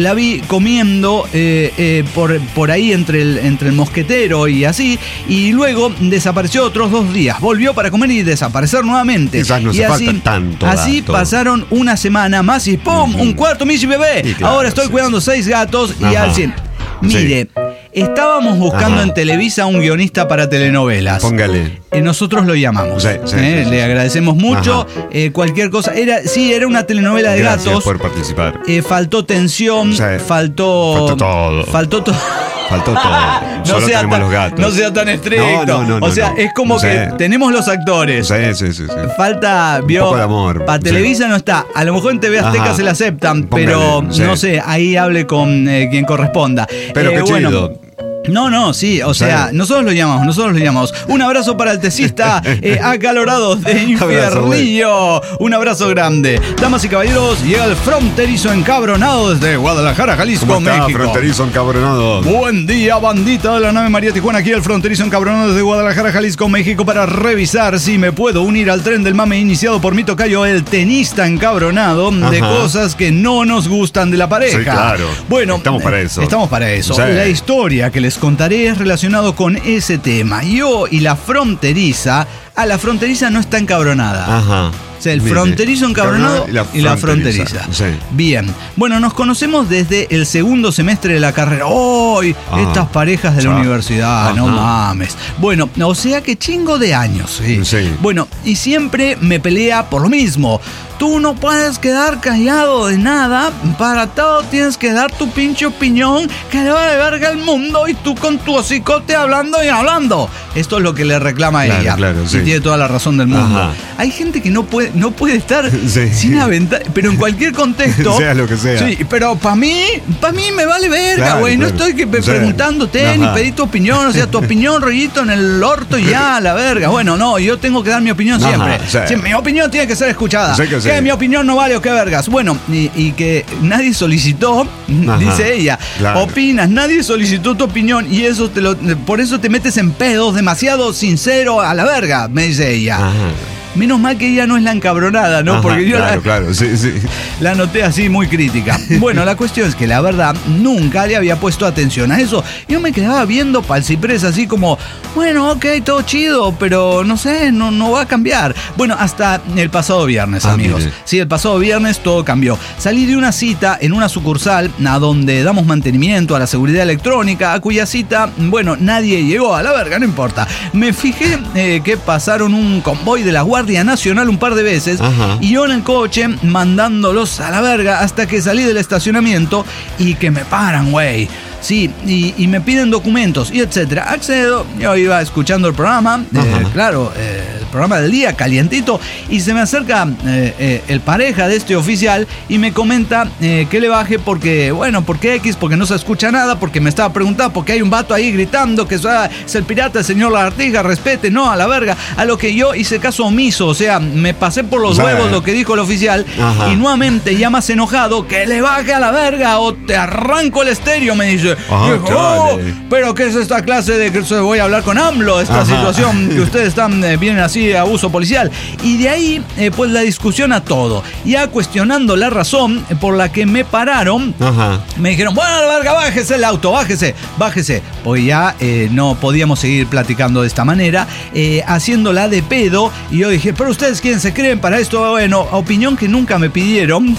la vi comiendo eh, eh, por, por ahí entre el, entre el mosquetero y así, y luego desapareció otros dos días. Volvió para comer y desaparecer nuevamente. Quizás no y se así, falta tanto así dato. pasaron una semana más y ¡pum! Uh-huh. Un cuarto, Michi bebé. Y claro, Ahora estoy sí, cuidando sí. seis gatos y Ajá. al cien. Mire, sí. Estábamos buscando Ajá. en Televisa un guionista para telenovelas. Póngale. Eh, nosotros lo llamamos. Sí, sí, eh, sí, sí, le sí. agradecemos mucho. Eh, cualquier cosa. Era, sí, era una telenovela de Gracias gatos. por participar. Eh, faltó tensión. Sí. Faltó. Faltó todo. Faltó todo. Faltó todo. no Solo sea tenemos tan, los gatos. No sea tan estricto. No, no, no, o no, sea, no. es como Sí. que tenemos los actores. Sí, sí, sí, sí. Falta, vio. Un poco de amor. Para Televisa Sí. no está. A lo mejor en T V Azteca Ajá. se la aceptan, Póngale, pero sí. no sé, ahí hable con eh, quien corresponda. Pero Eh, qué bueno, chido. No, no, sí, o Sí. sea, nosotros lo llamamos, nosotros lo llamamos. Un abrazo para el tesista eh, acalorado de Infiernillo. Un abrazo grande. Damas y caballeros, llega el fronterizo encabronado desde Guadalajara, Jalisco, ¿Cómo está, México. fronterizo encabronado? Buen día, bandita de la nave María Tijuana. Aquí el fronterizo encabronado desde Guadalajara, Jalisco, México, para revisar si me puedo unir al tren del mame iniciado por mi tocayo, el tenista encabronado, de Ajá. cosas que no nos gustan de la pareja. Sí, claro. Bueno, Estamos para eso. Estamos para eso. Sí. La historia que les contaré es relacionado con ese tema. Yo y la fronteriza, a la fronteriza no está encabronada. Ajá. O sea, el Mire, fronterizo encabronado y la y la fronteriza. Sí. Bien. Bueno, nos conocemos desde el segundo semestre de la carrera. ¡Uy! Ah, estas parejas de la ya. universidad, no Ajá. mames. Bueno, o sea que chingo de años. Sí. Sí. Bueno, y siempre me pelea por lo mismo. Tú no puedes quedar callado de nada. Para todo tienes que dar tu pinche opinión que le va de verga al mundo y tú con tu hocicote hablando y hablando. Esto es lo que le reclama a Claro, ella. claro, sí. Y tiene toda la razón del mundo. Ajá. Hay gente que no puede, no puede estar Sí. sin aventar, pero en cualquier contexto. Sea lo que sea. Sí, pero para mí, para mí me vale verga, Claro, güey. No claro. estoy que pe- Sí. preguntándote Ajá. ni pedí tu opinión. O sea, tu opinión, rollito en el orto y ya, la verga. Bueno, no, yo tengo que dar mi opinión Ajá, siempre. sí. Siempre. Mi opinión tiene que ser escuchada. Sí que sí. Que mi opinión no vale o qué vergas. Bueno, y, y que nadie solicitó, Ajá, dice ella. claro. Opinas, nadie solicitó tu opinión y eso te lo, por eso te metes en pedos demasiado sincero a la verga, me dice ella. Ajá. Menos mal que ella no es la encabronada, ¿no? Ajá, Porque yo claro, la, claro, sí, sí. la noté así muy crítica. Bueno, la cuestión es que la verdad nunca le había puesto atención a eso. Yo me quedaba viendo pa'l ciprés así como, bueno, ok, todo chido, pero no sé, no, no va a cambiar. Bueno, hasta el pasado viernes, Ah, amigos. mire. Sí, el pasado viernes todo cambió. Salí de una cita en una sucursal a donde damos mantenimiento a la seguridad electrónica, a cuya cita, bueno, nadie llegó, a la verga, no importa. Me fijé eh, que pasaron un convoy de la Guardia Nacional un par de veces. Ajá. Y yo en el coche mandándolos a la verga hasta que salí del estacionamiento y que me paran, güey. Sí, y, y me piden documentos y etcétera. Accedo, yo iba escuchando el programa, eh, claro, eh, el programa del día, calientito, y se me acerca eh, eh, el pareja de este oficial y me comenta eh, que le baje porque, bueno, porque X, porque no se escucha nada, porque me estaba preguntando, porque hay un vato ahí gritando que ah, es el pirata, el señor Lagartija, respete, no, a la verga. A lo que yo hice caso omiso, o sea, me pasé por los Sí. huevos lo que dijo el oficial. Ajá. Y nuevamente ya más enojado, que le baje a la verga o te arranco el estéreo, me dice. Ajá, Y dijo, "Oh, chale. pero ¿qué es esta clase de que voy a hablar con AMLO? Esta Ajá. situación que ustedes están, eh, vienen así, abuso policial". Y de ahí, eh, pues la discusión a todo. Ya cuestionando la razón por la que me pararon, Ajá. me dijeron, bueno, la verga, bájese el auto, bájese, bájese. Pues ya eh, no podíamos seguir platicando de esta manera, eh, haciéndola de pedo. Y yo dije, pero ustedes quién se creen para esto. Bueno, opinión que nunca me pidieron.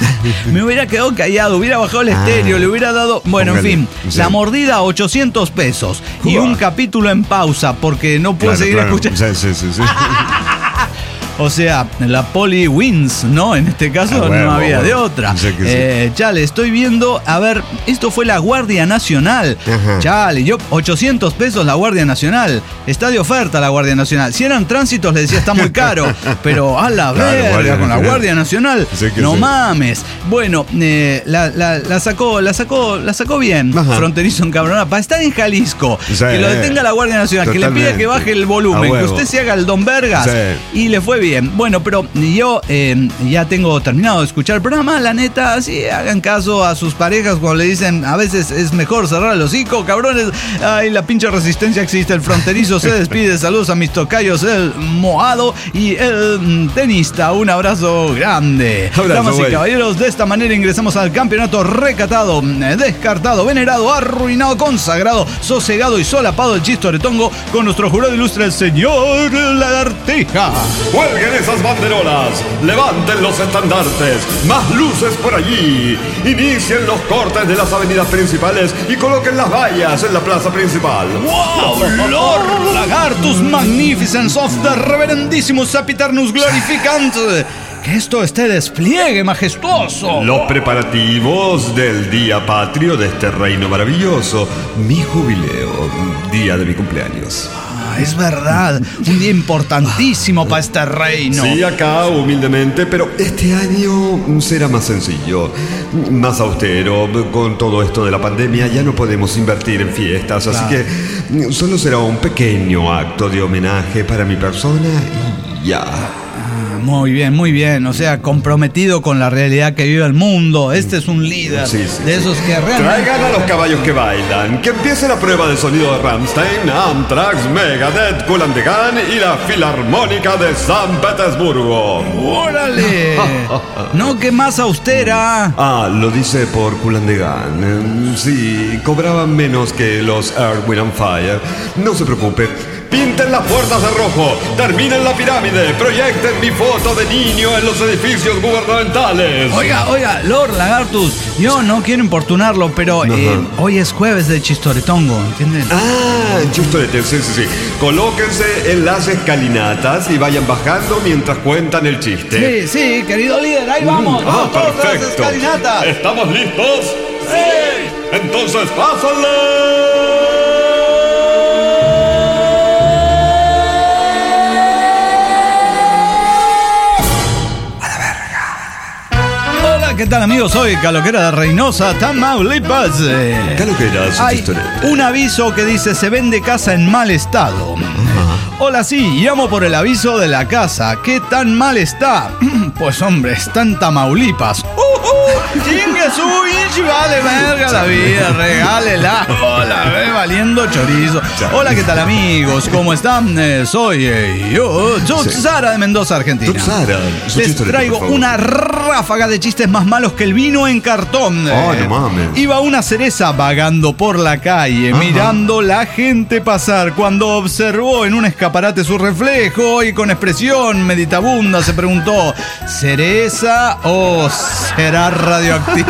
Me hubiera quedado callado, hubiera bajado el estéreo, Ah. le hubiera dado... Bueno, Póngale, en fin, sí. la mordida ochocientos pesos. Y Uah. un capítulo en pausa porque no puedo Claro, seguir claro. escuchando. Sí, sí, sí, sí. O sea, la poli wins, ¿no? En este caso Ah, bueno, no había bueno. de otra. Sí que sí. Eh, chale, estoy viendo, a ver, esto fue la Guardia Nacional. Ajá. Chale, yo, ochocientos pesos la Guardia Nacional. Está de oferta la Guardia Nacional. Si eran tránsitos le decía está muy caro, pero a la Claro, verga, Guardia con la Nacional. Guardia Nacional. Sí que no sí. mames. Bueno, eh, la, la- la sacó, la sacó, la sacó bien, Ajá. fronterizo encabronado. Para estar en Jalisco, Sí. que lo detenga la Guardia Nacional, que le pida que Totalmente. baje el A volumen, que huevo. usted se haga el Don Vergas. Sí. Y le fue bien. Bueno, pero yo eh, ya tengo terminado de escuchar el programa. La neta, sí, hagan caso a sus parejas cuando le dicen a veces es mejor cerrar el hocico, cabrones. Ay, la pinche resistencia existe. El fronterizo se despide. Saludos a mis tocayos, el mohado y el mm, tenista. Un abrazo grande. Abrazo, Damas y güey. caballeros, de esta manera ingresamos al campeonato recatado, eh, descartado, venerado, arruinado, consagrado, sosegado y solapado el chistoretongo con nuestro jurado ilustre, el señor Lagartija. Cuelguen esas banderolas, levanten los estandartes, más luces por allí, inicien los cortes de las avenidas principales y coloquen las vallas en la plaza principal. ¡Wow! Lord Lagartus Magnificence of the Reverendísimos Sapiternus Glorificant. Que esto esté despliegue majestuoso. Los preparativos del día patrio de este reino maravilloso, mi jubileo, día de mi cumpleaños. Ah, es verdad, un día importantísimo para este reino. Sí, acá humildemente, pero este año será más sencillo, más austero. Con todo esto de la pandemia ya no podemos invertir en fiestas, Claro. así que solo será un pequeño acto de homenaje para mi persona y ya. Muy bien, muy bien. O sea, comprometido con la realidad que vive el mundo. Este es un líder Sí, sí, de sí. esos que realmente... Traigan a los caballos que bailan, que empiece la prueba de sonido de Rammstein, Anthrax, Megadeth, Kool and the Gang y la Filarmónica de San Petersburgo. ¡Órale! No, que más austera. Ah, lo dice por Kool and the Gang. Eh, Sí, cobraban menos que los Earth, Wind and Fire. No se preocupe. Pinten las puertas de rojo, terminen la pirámide, proyecten mi foto de niño en los edificios gubernamentales. Oiga, oiga, Lord Lagartus, yo no quiero importunarlo, pero eh, Ajá. hoy es jueves de chistoretongo, ¿entienden? Ah, chustorete, sí, sí, sí. Colóquense en las escalinatas y vayan bajando mientras cuentan el chiste. Sí, sí, querido líder, ahí vamos. Ah, vamos todos a las perfecto. escalinatas. ¿Estamos listos? ¡Sí! Entonces, pásenle. Hola, ¿qué tal, amigos? Soy Caloquera de Reynosa, Tamaulipas. Eh, Caloquera, su Hay chistorete. un aviso que dice se vende casa en mal estado. Hola, sí, llamo por el aviso de la casa. ¿Qué tan mal está? Pues hombre, está en Tamaulipas. ¡Uh, uh! ¡Chingue su inchi! Vale, verga la vida, regálela. Hola, ve, valiendo chorizo. Hola, ¿qué tal, amigos? ¿Cómo están? Eh, soy eh, yo, Tutsara de Mendoza, Argentina. Tutsara, su Les chistorete, traigo por favor. una ráfaga de chistes más malos que el vino en cartón. Oh, Eh, no mames. Iba una cereza vagando por la calle, Ajá. mirando la gente pasar, cuando observó en un escaparate su reflejo y con expresión meditabunda se preguntó: ¿cereza o será radioactiva?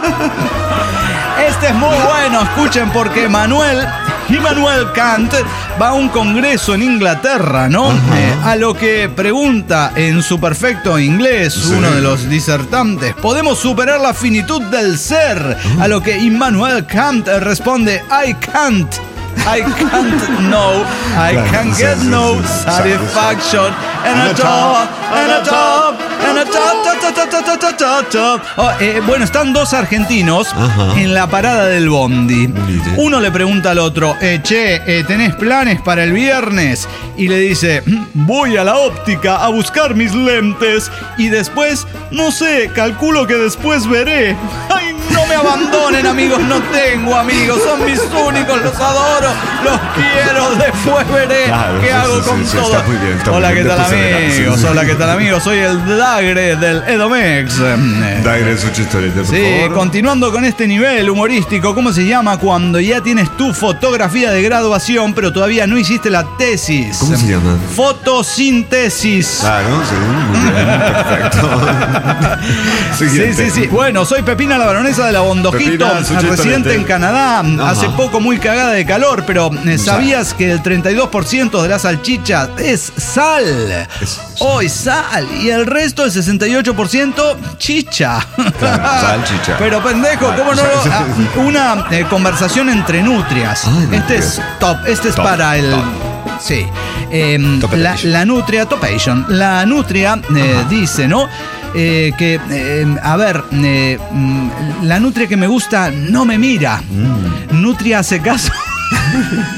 Este es muy bueno, escuchen, porque Manuel, Immanuel Kant va a un congreso en Inglaterra, ¿no? Eh, a lo que pregunta en su perfecto inglés Sí. uno de los disertantes: ¿podemos superar la finitud del ser? A lo que Immanuel Kant responde: I can't. I can't know, I Claro, can sí, get sí, no sí, sí. satisfaction and a top, and a top, and a top, top, top, top, top, top, top, top. Oh, eh, bueno, están dos argentinos Ajá. en la parada del bondi. Mire. Uno le pregunta al otro: eh, che, eh, ¿tenés planes para el viernes? Y le dice: voy a la óptica a buscar mis lentes y después, no sé, calculo que después veré. ¡Ay, no me abandonen, amigos! No tengo amigos, son mis únicos, los adoro, los quiero, después veré Claro, qué sí, hago sí, con sí, sí, todo. está muy bien, está muy Hola, bien, ¿qué tal, después se verá, sí, amigos? sí. Hola, ¿qué tal, amigos? Soy el Dagre del Edomex. Eh, Dagre, su chistorete, por Sí, favor. continuando con este nivel humorístico, ¿cómo se llama cuando ya tienes tu fotografía de graduación, pero todavía no hiciste la tesis? ¿Cómo se llama? Fotosíntesis. Claro, sí, muy bien, perfecto. Sí, Siguiente. sí, sí. Bueno, soy Pepina, la baronesa de la Bondojito, Pepina, su chistorete. residente en Canadá. Ajá. Hace poco muy cagada de calor, pero eh, ¿sabías que el treinta y dos por ciento de la salchicha es sal? Es- Hoy sal. Y el resto, el sesenta y ocho por ciento, chicha. Claro, salchicha. Pero pendejo, ¿cómo no? lo- ah, una eh, conversación entre nutrias. Ah, Este nutrias. es top. Este es Top, para el... top. Sí. Em, Top la, edition. la nutria, topation. La nutria eh, dice, ¿no? Eh, que, eh, a ver, eh, mm, la nutria que me gusta no me mira. Mm. Nutria hace caso.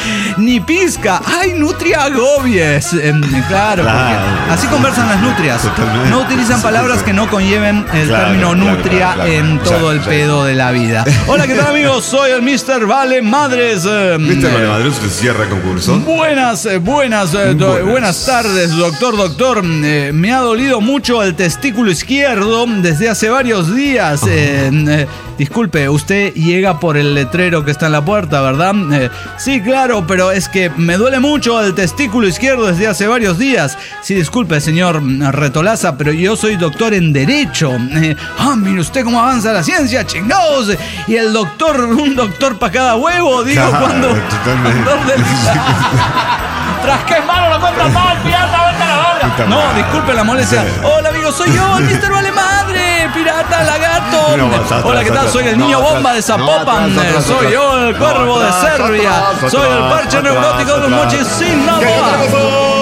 Ni pizca. ¡Ay, nutria agobies! Eh, claro, Claro. porque así conversan las nutrias. Totalmente. No utilizan Sí, palabras sí. que no conlleven el Claro, término claro, nutria claro, claro. en todo Sí, el sí. pedo de la vida. Hola, ¿qué tal, amigos? Soy el mister Vale Madres. eh, ¿Viste eh, Vale Madrid se cierra el concurso? Buenas, eh, buenas, eh, do- Buenas. buenas tardes, doctor, doctor. Eh, me ha dolido mucho el testículo izquierdo desde hace varios días. Eh, eh, disculpe, usted llega por el letrero que está en la puerta, ¿verdad? Eh, sí, claro, pero es que me duele mucho el testículo izquierdo desde hace varios días. Sí, disculpe, señor Retolaza, pero yo soy doctor en Derecho. Eh, ah, mire usted cómo avanza la ciencia, chingados. Y el doctor, un doctor para cada huevo, digo, Claro, cuando... totalmente. cuando del- Tras que es malo lo cuenta mal, pirata, vete a la verga. Puta No, madre. disculpe la molestia. Sí. Hola, amigo, soy yo, el mister Vale Madre, pirata, lagarto. No, atrás, Hola, ¿qué tal? atrás, Soy el no, niño atrás, bomba de Zapopan. no, atrás, atrás, soy atrás. yo, el No, cuervo de atrás, Serbia. atrás, soy el atrás, parche atrás, neurótico de los atrás. mochis sin ¿Qué nada.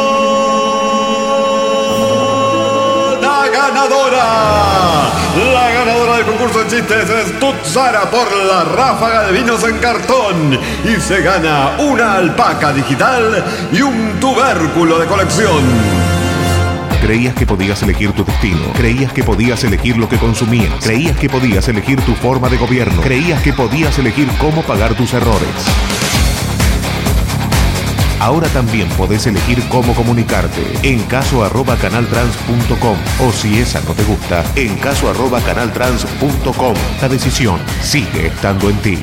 La ganadora, la ganadora del concurso de chistes es Tutsara por la ráfaga de vinos en cartón y se gana una alpaca digital y un tubérculo de colección. Creías que podías elegir tu destino. Creías que podías elegir lo que consumías. Creías que podías elegir tu forma de gobierno. Creías que podías elegir cómo pagar tus errores. Ahora también podés elegir cómo comunicarte. En caso arroba canaltrans punto com. O si esa no te gusta, en caso arroba canaltrans punto com. La decisión sigue estando en ti.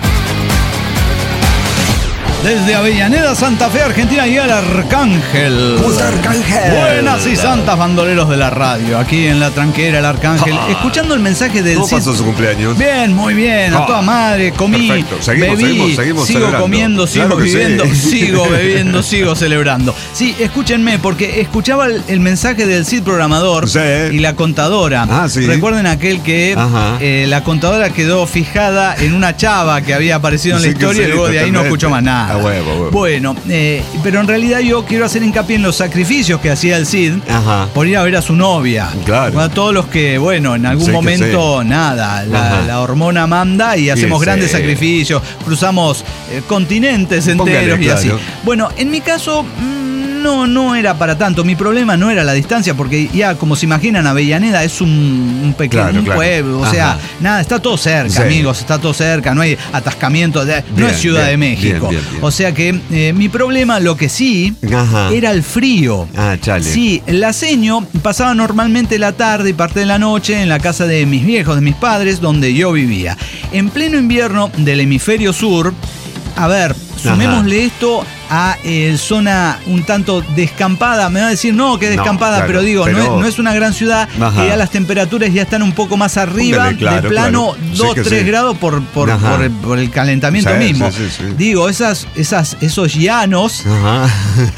Desde Avellaneda, Santa Fe, Argentina, llega el Arcángel. ¡Puta Arcángel! Buenas y santas bandoleros de la radio. Aquí en la tranquera, el Arcángel. Ah. Escuchando el mensaje del ¿Cómo Cid. pasó su cumpleaños? Bien, muy bien, a Ah, toda madre, comí, perfecto. Seguimos, bebí, seguimos, seguimos sigo celebrando. comiendo, sigo Claro que viviendo, sí. sigo bebiendo, sigo celebrando. Sí, escúchenme, porque escuchaba el, el mensaje del Cid programador Sí. y la contadora. Ah, sí. Recuerden aquel que Ajá. eh, la contadora quedó fijada en una chava que había aparecido en la Sí, que historia sí, y luego de ahí no totalmente. escuchó más nada. A huevo, a huevo. Bueno, eh, pero en realidad yo quiero hacer hincapié en los sacrificios que hacía el Cid Ajá. por ir a ver a su novia. Claro. Bueno, todos los que, bueno, en algún Sí, que momento, nada, la, Ajá. la hormona manda y hacemos Sí, grandes sí. sacrificios, cruzamos eh, continentes Póngale, enteros y claro. así. Bueno, en mi caso... mm, No, no era para tanto. Mi problema no era la distancia, porque ya, como se imaginan, Avellaneda es un, un pequeño Claro, un claro. pueblo. O sea, Ajá. nada, está todo cerca, Sí. amigos, está todo cerca, no hay atascamiento, de- no Bien, es Ciudad bien, de México. bien, bien, bien. O sea que eh, mi problema, lo que sí, Ajá. era el frío. Ah, chale. Sí, la seño pasaba normalmente la tarde y parte de la noche en la casa de mis viejos, de mis padres, donde yo vivía. En pleno invierno del hemisferio sur, a ver, sumémosle esto a eh, zona un tanto descampada. Me va a decir, no, que No, descampada, claro, pero digo, no, pero- es, no es una gran ciudad, Ajá. que ya las temperaturas ya están un poco más arriba, Póngale, claro, de plano claro. Sí dos, que tres sí. grados por, por, Ajá. por el, por el calentamiento Sí, mismo. sí, sí, sí. Digo, esas, esas, esos llanos Ajá.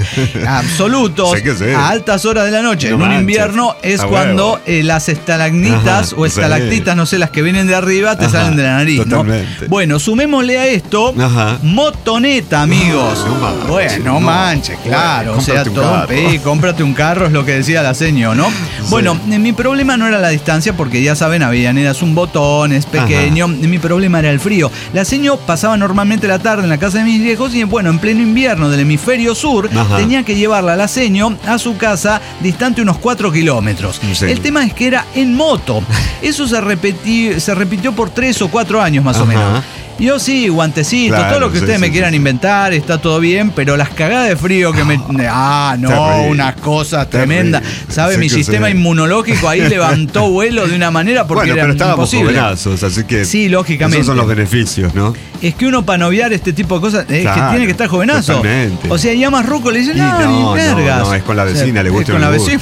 absolutos Sí que sí. a altas horas de la noche No en un manches. invierno es A cuando huevo. eh, las estalagnitas Ajá, o estalactitas, sí. no sé, las que vienen de arriba te Ajá, salen de la nariz, ¿no? totalmente. Bueno, sumémosle a esto Ajá. motoneta, amigos. No, no manches, bueno, no no. manches, claro, Bueno, o sea, cómprate un todo un carro. pe- cómprate un carro es lo que decía la seño, ¿no? Bueno, eh, mi problema no era la distancia porque ya saben, Avellaneda es un botón, es pequeño, mi problema era el frío. La seño pasaba normalmente la tarde en la casa de mis viejos y bueno, en pleno invierno del hemisferio sur Ajá. tenía que llevarla a la seño a su casa distante unos cuatro kilómetros. Sí. El tema es que era en moto. Eso se, repetí, se repitió por tres o cuatro años más o Ajá. menos. Yo sí, guantecitos, Claro, todo lo que sí, ustedes sí, me sí, quieran sí. inventar, está todo bien, pero las cagadas de frío que me... Ah, no, Terrible. unas cosas tremendas. Terrible. ¿Sabe? Sí Mi que sistema sí. inmunológico ahí levantó vuelo de una manera porque Bueno, era pero estábamos imposible. jovenazos, así que. Sí, lógicamente. Esos son los beneficios, ¿no? Es que uno para noviar este tipo de cosas es que Claro, tiene que estar jovenazo. totalmente. O sea, ya más ruco le dicen, Y no, no, ni no, vergas. no, es con la O sea, vecina, le guste es o con no la le vecina.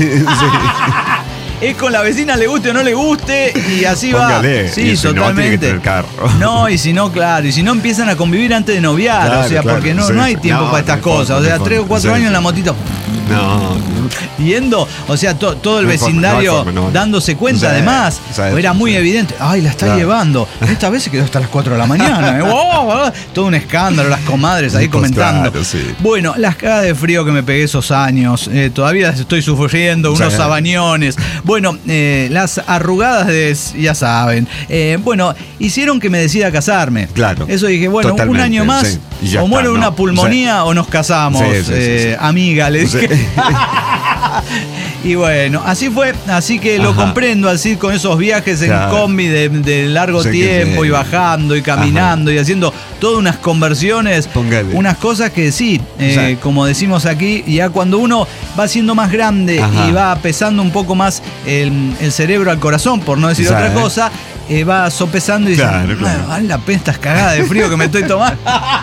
guste. Es con la vecina, le guste o no le guste, y así Póngale, va. Sí, y si no, totalmente. tiene que tener carro. No, y si no, claro. Y si no empiezan a convivir antes de noviar, Claro, o sea, claro, porque no, sí, no hay sí. tiempo No, para estas no hay cosas. forma, O no sea, hay tres o forma. cuatro Sí, años en sí. la motito. No, Yendo, o sea, to, todo el No hay forma, vecindario no hay forma, no, no. dándose cuenta, Sí, además. sí, Era muy sí. evidente. Ay, la está Claro. llevando. Esta vez se quedó hasta las cuatro de la mañana. ¿eh? Wow, wow. Todo un escándalo, las comadres ahí Pues comentando. claro, sí. Bueno, las cagadas de frío que me pegué esos años. Eh, todavía las estoy sufriendo, unos Sí. sabañones. Bueno, eh, las arrugadas de. Ya saben. Eh, bueno, hicieron que me decida casarme. Claro. Eso dije, bueno, Totalmente, un año más. sí. Y ya O muero de está, una ¿no? pulmonía Sí. o nos casamos. Sí, sí, sí, eh, sí. Amiga, le Sí. dije. Y bueno, así fue, así que lo Ajá. comprendo, así con esos viajes en Claro. combi de, de largo Sí que tiempo sí. y bajando y caminando y haciendo todas unas conversiones, Póngale. unas cosas que sí, eh, Sí. como decimos aquí, ya cuando uno va siendo más grande Ajá. y va pesando un poco más el, el cerebro al corazón, por no decir Sí. otra cosa, eh, va sopesando y Claro, dice, claro. vale la pena estas cagadas de frío que me estoy tomando.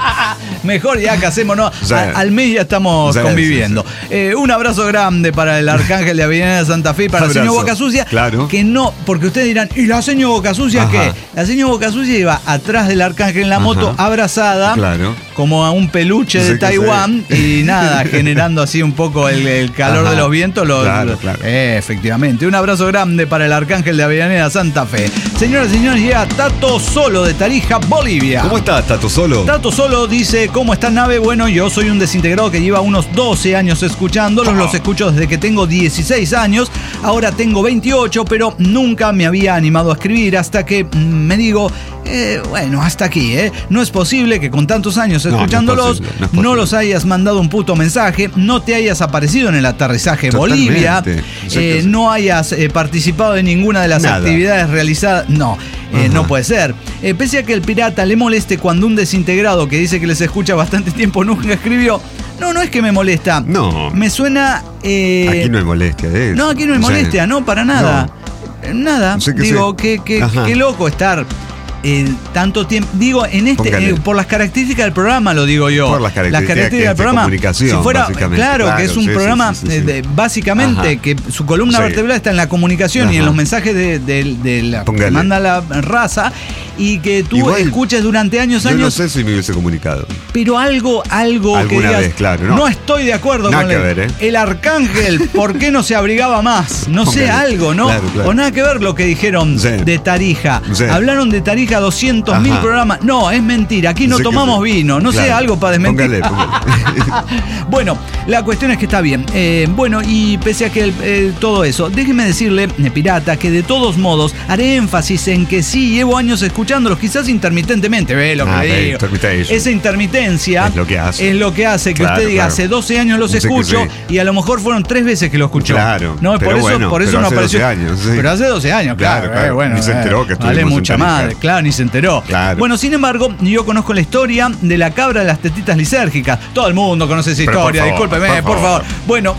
Mejor ya casémonos. Sí. A- al mes ya estamos Sí, conviviendo. sí, Eh, un abrazo grande para el Arcángel de Avenida Santa Fe y para el Abrazo. señor Boca Sucia. Claro. Que no, porque ustedes dirán, ¿y la señor Boca Sucia Ajá. qué? La señor Boca Sucia iba atrás del Arcángel en la Ajá. moto, abrazada, Claro. como a un peluche Sí de que Taiwán, y nada, generando así un poco el, el calor Ajá. de los vientos. Los, Claro, los- claro. Eh, efectivamente. Un abrazo grande para el Arcángel de Avenida Santa Fe. Señoras y señores, llega Tato Solo de Tarija, Bolivia. ¿Cómo estás, Tato Solo? Tato Solo dice, ¿cómo está nave? Bueno, yo soy un desintegrado que lleva unos doce años escuchándolos, los escucho desde que tengo dieciséis años, ahora tengo veintiocho, pero nunca me había animado a escribir hasta que mm, me digo, eh, bueno, hasta aquí, ¿eh? No es posible que con tantos años No, no es escuchándolos no, posible, no es posible. los hayas mandado un puto mensaje, no te hayas aparecido en el aterrizaje Totalmente. Bolivia, Sí eh, que sí. no hayas eh, participado en ninguna de las Nada. actividades realizadas, no. Eh, Ajá. no puede ser. Eh, pese a que el pirata le moleste cuando un desintegrado que dice que les escucha bastante tiempo nunca escribió. No, no es que me molesta. No. Me suena. eh, Aquí no hay molestia de eso. no, aquí no hay O sea, molestia, no, para nada. Eh, Nada. Sí que Digo, sí. qué, qué, Ajá. qué loco estar. eh, tanto tiempo. Digo, en este, Póngale. eh, por las características del programa, lo digo yo. Por las características que es de comunicación, Si fuera, básicamente. claro, Claro, que es un sí, sí, programa sí, sí, sí. eh, de- básicamente Ajá. que su columna Sí. vertebral está en la comunicación y en Ajá. los mensajes de, de- de la que Póngale. manda la raza y que tú Igual, escuches durante años, Yo no años, sé si me hubiese comunicado. pero algo, algo que Alguna digas, vez, claro, no. estoy de acuerdo Nada con que el, ver, ¿eh? el Arcángel, ¿por qué no se abrigaba más? No sé, Póngale. algo, ¿no? Claro, claro. O nada que ver lo que dijeron Sí. de Tarija. Sí. Hablaron de Tarija doscientos mil Ajá. programas. No, es mentira, aquí no Sí que tomamos sí. vino, no sé, Claro. algo para desmentir. Póngale, póngale. Bueno, la cuestión es que está bien. Eh, bueno, y pese a que el- eh, todo eso, déjeme decirle, eh, pirata, que de todos modos haré énfasis en que sí llevo años escuchándolos, quizás intermitentemente, ve lo que Ah, le de digo. intermitation. Esa intermitencia Es lo que hace. es lo que hace que Claro, usted diga, claro. hace doce años los Sí que escucho sí. y a lo mejor fueron tres veces que lo escuchó. Claro, No, pero por eso, bueno, por eso pero no hace apareció. doce años, sí. Pero hace doce años, claro. Claro, claro. eh, bueno, Ni se enteró que vale estuvimos en mucha Tarija. madre, claro, ni se enteró. Claro. Bueno, sin embargo, yo conozco la historia de la cabra de las tetitas lisérgicas. Todo el mundo conoce esa Pero por historia, favor, discúlpeme, por por favor. favor. Bueno.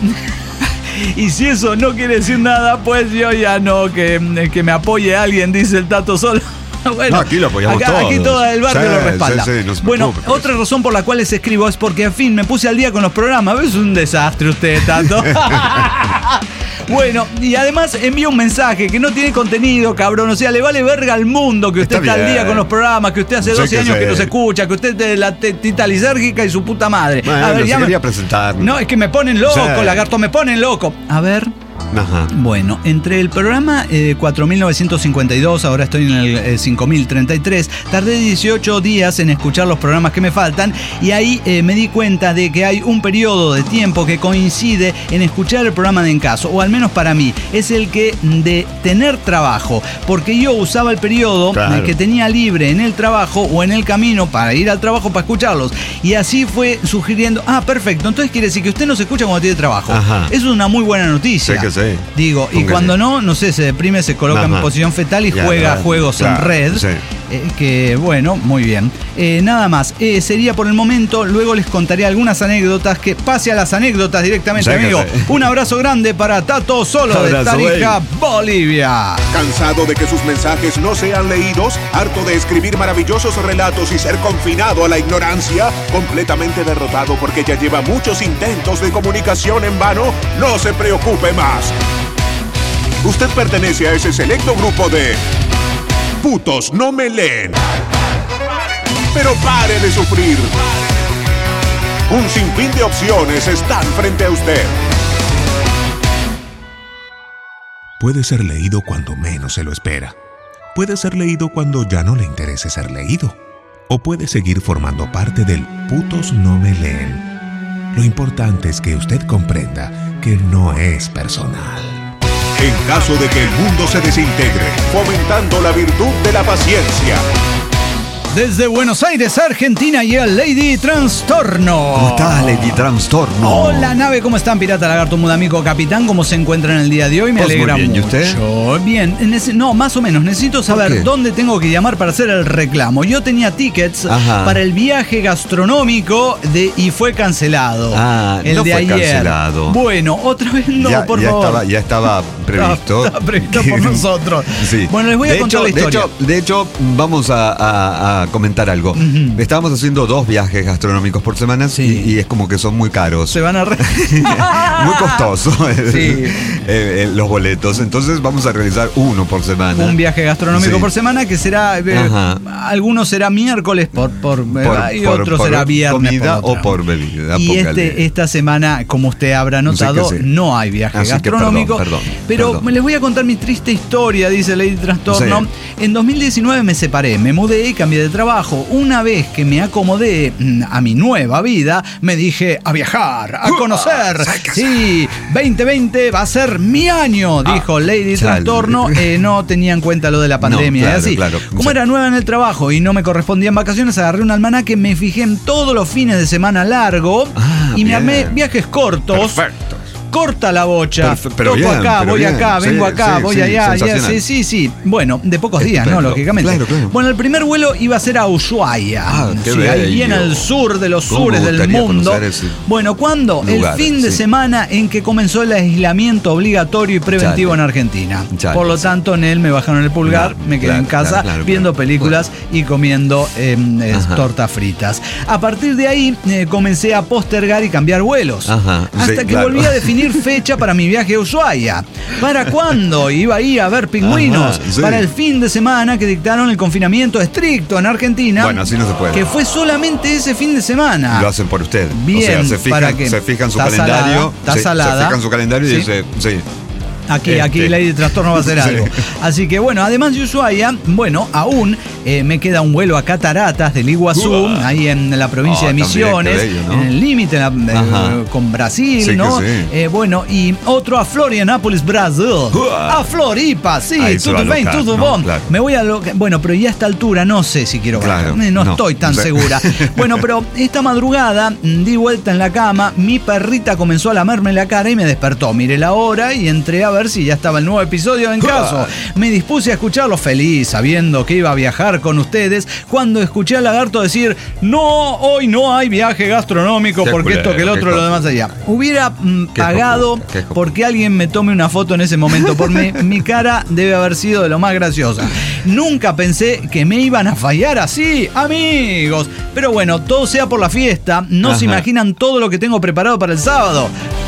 Y si eso no quiere decir nada, pues yo ya no, que, que me apoye alguien, dice el Tato Solo. Bueno, No, aquí lo apoyamos acá- Aquí todos. todo el barrio Sí, lo respalda. sí, sí, no se bueno, preocupe por otra razón por la cual les escribo es porque al fin me puse al día con los programas. Es un desastre usted, Tato. Bueno, y además envía un mensaje que no tiene contenido, cabrón. O sea, le vale verga al mundo que usted está, Está al bien. día con los programas, que usted hace Sí doce que años sí. que nos escucha, que usted es la tetita lisérgica y su puta madre. Bueno, a ver, se ya me- quería presentar. No, es que me ponen loco, Sí. lagarto, me ponen loco. A ver. Ajá. Bueno, entre el programa eh, cuatro mil novecientos cincuenta y dos, ahora estoy en el eh, cinco mil treinta y tres, tardé dieciocho días en escuchar los programas que me faltan y ahí eh, me di cuenta de que hay un periodo de tiempo que coincide en escuchar el programa de En Caso, o al menos para mí, es el que de tener trabajo, porque yo usaba el periodo Claro. eh, que tenía libre en el trabajo o en el camino para ir al trabajo para escucharlos y así fue sugiriendo, ah, perfecto, entonces quiere decir que usted no se escucha cuando tiene trabajo. Ajá. Eso es una muy buena noticia. Sí que sí. Digo, y Póngale. cuando no, no sé, se deprime, se coloca en Ajá. posición fetal y Ya, juega claro, juegos en claro, red. sí. Eh, que bueno, muy bien. Eh, nada más, eh, sería por el momento, luego les contaré algunas anécdotas, que pase a las anécdotas directamente, Ya que amigo. sí. Un abrazo grande para Tato Solo de Abrazo, Tarija, Bolivia. ¿Cansado de que sus mensajes no sean leídos? ¿Harto de escribir maravillosos relatos y ser confinado a la ignorancia? ¿Completamente derrotado porque ya lleva muchos intentos de comunicación en vano? No se preocupe más. Usted pertenece a ese selecto grupo de putos no me leen. Pero pare de sufrir. Un sinfín de opciones están frente a usted. puede ser leído cuando menos se lo espera. Puede ser leído cuando ya no le interese ser leído. O puede seguir formando parte del putos no me leen. Lo importante es que usted comprenda que no es personal. En caso de que el mundo se desintegre, fomentando la virtud de la paciencia. Desde Buenos Aires, Argentina, llega Lady Trastorno. ¿Cómo estás, Lady Trastorno? Hola, nave, ¿cómo están? Pirata Lagarto Mudamico Capitán, ¿cómo se encuentran el día de hoy? Me Pues alegra muy bien, ¿y mucho. usted? Bien, Nece- no, más o menos. Necesito saber dónde tengo que llamar para hacer el reclamo. Yo tenía tickets Ajá. para el viaje gastronómico de, y fue cancelado. Ah, el no de fue ayer. cancelado. Bueno, otra vez no, ya, por ya favor. Estaba, ya estaba previsto. Estaba previsto por nosotros. Sí. Bueno, les voy a de contar hecho, la historia. De hecho, de hecho vamos a, a- a comentar algo. Ujú. Estábamos haciendo dos viajes gastronómicos por semana Sí. y, y es como que son muy caros. Se van a... Re... Muy costoso Sí. eh, eh, los boletos. Entonces vamos a realizar uno por semana. Un viaje gastronómico Sí. por semana que será, eh, Ajá. algunos será miércoles por, por, eh, Por- y por- otro por será viernes comida por otra. o por bebida. Y póngale. este, esta semana, como usted habrá notado, Sí que sí. no hay viaje Así que gastronómico. perdón, perdón, pero perdón. les voy a contar mi triste historia, dice Lady Trastorno. Sí. En dos mil diecinueve me separé, me mudé y cambié de trabajo. Una vez que me acomodé mm, a mi nueva vida, me dije a viajar, a conocer. Sí, veinte veinte va a ser mi año, dijo Lady chale. Trastorno. Eh, no tenía en cuenta lo de la pandemia. No, claro, y así. claro. Como Sí. era nueva en el trabajo y no me correspondían vacaciones, agarré un almanaque, me fijé en todos los fines de semana largo Ah, y me bien. armé viajes cortos. Perfecto. Corta la bocha. Perfe- pero Toco bien, acá, pero voy bien. acá, Sí, vengo acá, sí, voy sí, allá. ya, sensacional. sí, sí, sí. Bueno, de pocos días, ¿no? Estupendo. Lógicamente. Claro, claro. Bueno, el primer vuelo iba a ser a Ushuaia. Ah, qué sí, ahí bien bello. al sur de los ¿Cómo sures me del gustaría mundo. conocer ese Bueno, ¿cuándo? lugar? El fin de Sí. semana en que comenzó el aislamiento obligatorio y preventivo Chale. en Argentina. Chale, Por lo sí. tanto, en él me bajaron el pulgar, Claro, me quedé claro, en casa claro, claro, viendo claro. películas y comiendo eh, eh, Ajá. tortas fritas. A partir de ahí eh, comencé a postergar y cambiar vuelos. Ajá, Hasta sí, que claro. volví a definir fecha para mi viaje a Ushuaia. ¿Para cuándo? Iba ahí a ver pingüinos. Ajá, sí. Para el fin de semana que dictaron el confinamiento estricto en Argentina. Bueno, así no se puede. Que fue solamente ese fin de semana. Lo hacen por usted. Bien, o sea, se ¿para fijan, qué? se fijan su Está calendario. salada, está sí, salada. Se fijan su calendario Sí. y dice, sí. Aquí, Este. aquí Lady Trastorno va a hacer Sí. algo. Así que bueno, además de Ushuaia, bueno, aún eh, me queda un vuelo a Cataratas del Iguazú, Uah. ahí en la provincia Ah, de también, Misiones, qué bello, ¿no? en el límite la- eh, Ajá. con Brasil, Sí que ¿no? sí. Eh, bueno, y otro a Florianópolis, Brasil. Uah. A Floripa, sí, Ahí se va todo a bien, alocar, todo ¿no? bon. Claro. Me voy a lo bueno, pero ya a esta altura no sé si quiero Claro, viajar. Eh, no, no. estoy tan Sí. segura. Bueno, pero esta madrugada mm, di vuelta en la cama, mi perrita comenzó a lamerme la cara y me despertó. Miré la hora y entré a ver si ya estaba el nuevo episodio en caso. Me dispuse a escucharlo feliz, sabiendo que iba a viajar con ustedes, cuando escuché al lagarto decir, no, hoy no hay viaje gastronómico, Qué porque esto culero, que el qué otro, lo joder. demás allá. Hubiera mm, Qué pagado joder, qué joder. porque alguien me tome una foto en ese momento, por mi, mi cara debe haber sido de lo más graciosa. Nunca pensé que me iban a fallar así, amigos. Pero bueno, todo sea por la fiesta, no se Ajá. imaginan todo lo que tengo preparado para el sábado.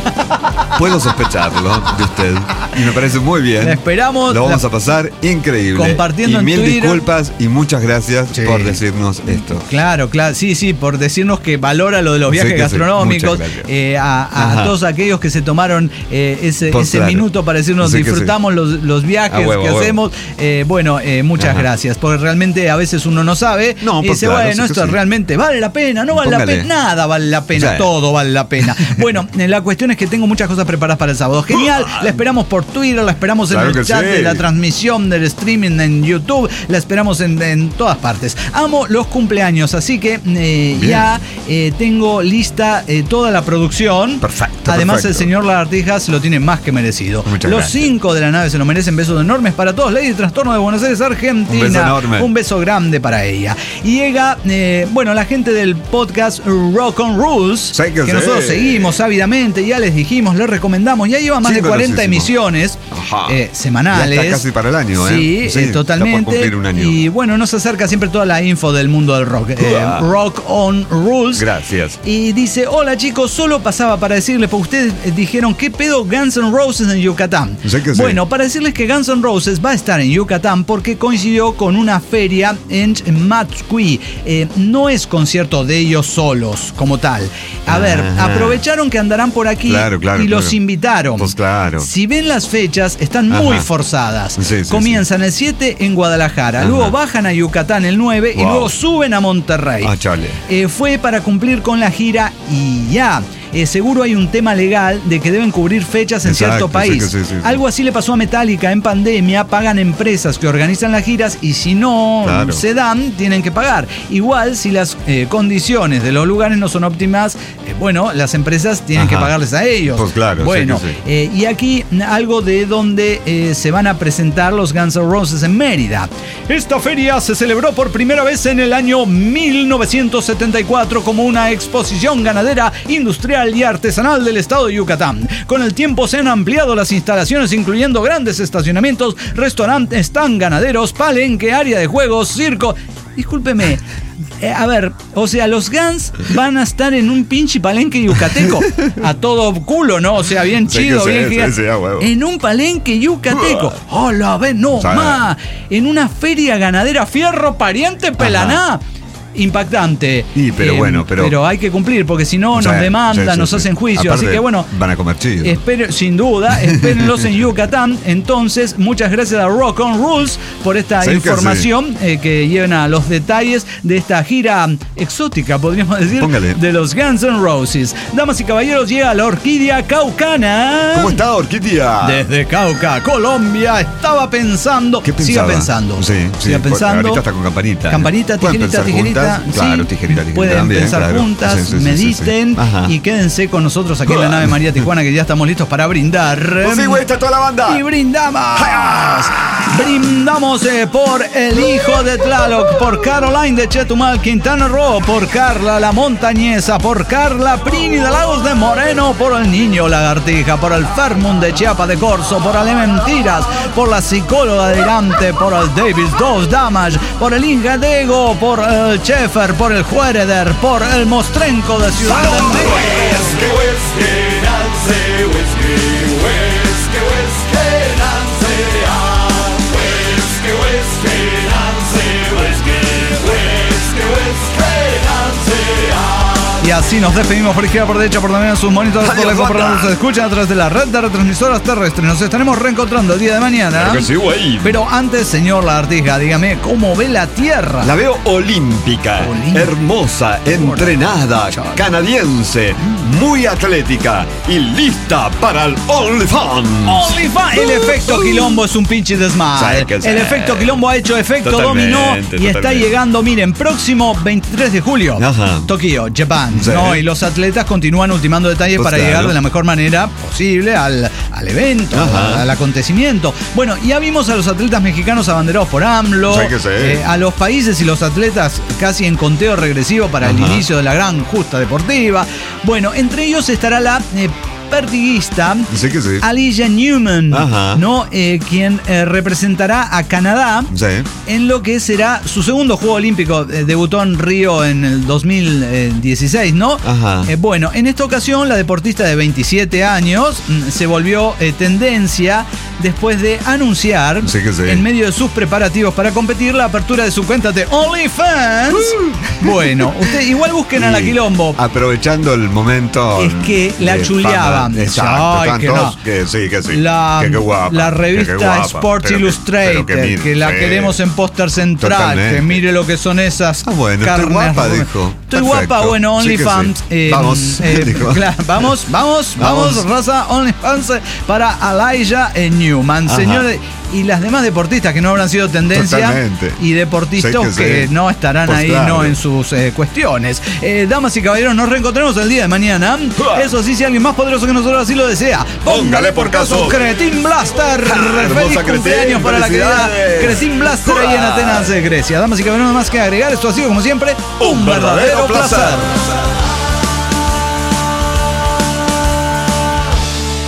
Puedo sospecharlo de usted. Y me parece muy bien. La esperamos. Lo vamos La- a pasar increíble. Compartiendo y en mil Twitter. disculpas y muchas gracias Sí. por decirnos esto. Claro, claro, sí, sí, por decirnos que valora lo de los Sí viajes que sí, gastronómicos, muchas gracias. eh, a, a- a Ajá. todos aquellos que se tomaron eh, ese, Pues ese claro. minuto para decirnos Sí que sí. disfrutamos los, los viajes A huevo, que a huevo. hacemos. Eh, bueno, eh, muchas Ajá. gracias, porque realmente a veces uno no sabe No, y pues dice, claro, bueno, sí que esto sí. realmente vale la pena, no vale la Póngale. pena, nada vale la pena, Sí. todo vale la pena. Bueno, eh, la cuestión es que tengo muchas cosas preparadas para el sábado. Genial, la esperamos por Twitter, la esperamos en Claro el que chat sí. de la transmisión del streaming en YouTube, la esperamos en, en todas partes. Amo los cumpleaños, así que eh, Bien. ya eh, tengo lista eh, toda la producción. Perfecto, Además, perfecto. el señor Lagartijas se lo tiene más que merecido. Muchas los gracias. cinco de la nave se lo merecen. Besos enormes para todos. Lady Trastorno de Buenos Aires, Argentina. Un beso enorme. Un beso grande para ella. Y llega, eh, bueno, la gente del podcast Rock on Rules, Sí que que sí. nosotros seguimos ávidamente, ya les dijimos, les recomendamos. Ya lleva más Sí, de cuarenta conocísimo. emisiones Ajá. eh, semanales. Ya está casi para el año, ¿eh? Sí, Sí, eh, está por totalmente. cumplir un año. Y bueno, nos acerca siempre toda la info del mundo del rock. Eh, Uah. Rock on Rules. Gracias. Y dice, hola chicos, solo pasaba para decirles pues ustedes dijeron, ¿qué pedo Guns N' Roses en Yucatán? Sé que sí. Bueno, para decirles que Guns N' Roses va a estar en Yucatán porque coincidió con una feria en Matsqui. Eh, no es concierto de ellos solos como tal. A ver, Ajá. aprovecharon que andarán por aquí Claro, claro, y los claro. invitaron. Pues claro. Si ven las fechas, están muy Ajá. forzadas. Sí, sí, Comienzan el siete en Guadalajara, Ajá. luego bajan a Yucatán el nueve y Wow. luego suben a Monterrey. Ah, chale. Eh, fue para cumplir con la gira y ya. Eh, seguro hay un tema legal de que deben cubrir fechas en Exacto, cierto país. sí que sí, sí, sí. Algo así le pasó a Metallica en pandemia. Pagan empresas que organizan las giras y si no Claro. se dan, tienen que pagar. Igual si las eh, condiciones de los lugares no son óptimas, eh, bueno, las empresas tienen Ajá. que pagarles a ellos. Pues claro, sí Bueno, que sí. eh, y aquí algo de donde eh, se van a presentar los Guns N' Roses en Mérida. Esta feria se celebró por primera vez en el año mil novecientos setenta y cuatro como una exposición ganadera, industrial y artesanal del estado de Yucatán. Con el tiempo se han ampliado las instalaciones, incluyendo grandes estacionamientos, restaurantes, stand ganaderos, palenque, área de juegos, circo. Discúlpeme. Eh, a ver, o sea, los Guns van a estar en un pinche palenque yucateco. A todo culo, ¿no? O sea, bien Sí chido, que sí, bien sí, gigante. sí, a huevo. En un palenque yucateco. ¡Hola, ven! No, O sea, ma. En una feria ganadera, fierro, pariente, pelaná. Impactante. Y, pero bueno, pero- Pero hay que cumplir, porque si no O nos sea, demandan, sí, sí, nos sí. hacen juicio. Aparte, Así que bueno. van a comer chido. Espero, sin duda, espérenlos en Yucatán. Entonces, muchas gracias a Rock on Rules por esta Sí que información eh, que lleva a los detalles de esta gira exótica, podríamos decir, Póngale. de los Guns N' Roses. Damas y caballeros, llega la orquídea caucana. ¿Cómo está, Orquídea? Desde Cauca, Colombia, estaba pensando. ¿Qué Siga pensaba? pensando. Sí, sí, Siga por- pensando. ahorita está con campanita. Campanita, ¿Pueden tijerita, pensar tijerita. juntas? Claro, sí. tijerita, tijerita Pueden también, pensar claro. juntas, Sí, sí, sí, sí, mediten sí. Ajá. y quédense con nosotros aquí en la nave María Tijuana, que ya estamos listos para brindar. Pues sí, güey, está toda la banda. Y brindamos. Brindamos eh, por el hijo de Tlaloc, por Caroline de Chetumal, Quintana Roo, por Carla la Montañesa, por Carla Prini de Lagos de Moreno, por el niño Lagartija, por el Fermund de Chiapa de Corzo, por Ale Mentiras, por la psicóloga de Irante, por el Davis dos Damage, por el Inga Dego, por el Chefer, por el Juereder, por el Mostrenco de Ciudad de México. Whiskey, whiskey, Nancy, whiskey, whiskey, whiskey, Nancy, ah. Whiskey, whiskey, Nancy, whiskey, whiskey, whiskey, Nancy, ah. Y así nos despedimos por izquierda, por derecha, por también en sus monitores, por Adiós, la por banda. nos escuchan a través de la red de retransmisoras terrestres. Nos estaremos reencontrando el día de mañana. Claro que sí, güey. Pero antes, señor Lagartija, dígame, ¿cómo ve la Tierra? La veo olímpica, Olímpica. hermosa, entrenada, Chaval. canadiense, muy atlética y lista para el OnlyFans. OnlyFans. El efecto quilombo es un pinche desmadre. Sí, que sí. El efecto quilombo ha hecho efecto Totalmente, dominó y está totalmente. llegando, miren, próximo veintitrés de julio. Ajá. Tokio, Japán. Sí. ¿No? Y los atletas continúan ultimando detalles Pues para claro. llegar de la mejor manera posible al, al evento, Ajá. al acontecimiento. Bueno, ya vimos a los atletas mexicanos abanderados por AMLO, Sí que sí. eh, a los países y los atletas casi en conteo regresivo para el Ajá. inicio de la gran justa deportiva. Bueno, entre ellos estará la eh, pertiguista Sí que sí. Alicia Newman, Ajá. ¿no? Eh, quien eh, representará a Canadá Sí. en lo que será su segundo Juego Olímpico. Eh, debutó en Río en el dos mil dieciséis, ¿no? Ajá. Eh, bueno, en esta ocasión la deportista de veintisiete años mm, se volvió eh, tendencia después de anunciar Sí que sí. en medio de sus preparativos para competir la apertura de su cuenta de OnlyFans. Bueno, usted igual busquen a la Y Quilombo. Aprovechando el momento. Es que la de chuleaban. fama. Exacto. Ay, están que todos no. que sí, que sí. La, que qué guapa, la que revista qué guapa, Sports pero que- Illustrated, pero que, mire, la sí. queremos en póster central, Totalmente. que mire lo que son esas Ah, bueno, estoy carnes. guapa, rojas. dijo. Estoy Perfecto. guapa, bueno, Sí que OnlyFans. sí. eh, Vamos, eh, dijo. claro, vamos, vamos, vamos, Vamos. raza, OnlyFans para Alayja eh, Newman. Ajá. Señores, y las demás deportistas que no habrán sido tendencia Totalmente. y deportistas Sí que, que sí. no estarán Pues ahí claro. no en sus eh, cuestiones. Eh, damas y caballeros, nos reencontraremos el día de mañana. Eso sí, si alguien más poderoso que nosotros así lo desea, Póngale por caso. Cretin Blaster. hermosa Feliz Cretin, cumpleaños para la querida felicidades. Cretin Blaster ahí en Atenas, eh, Grecia. Damas y caballeros, nada más que agregar. Esto ha sido, como siempre, un, verdadero placer.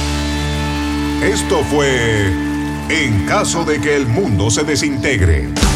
Esto fue En caso de que el mundo se desintegre.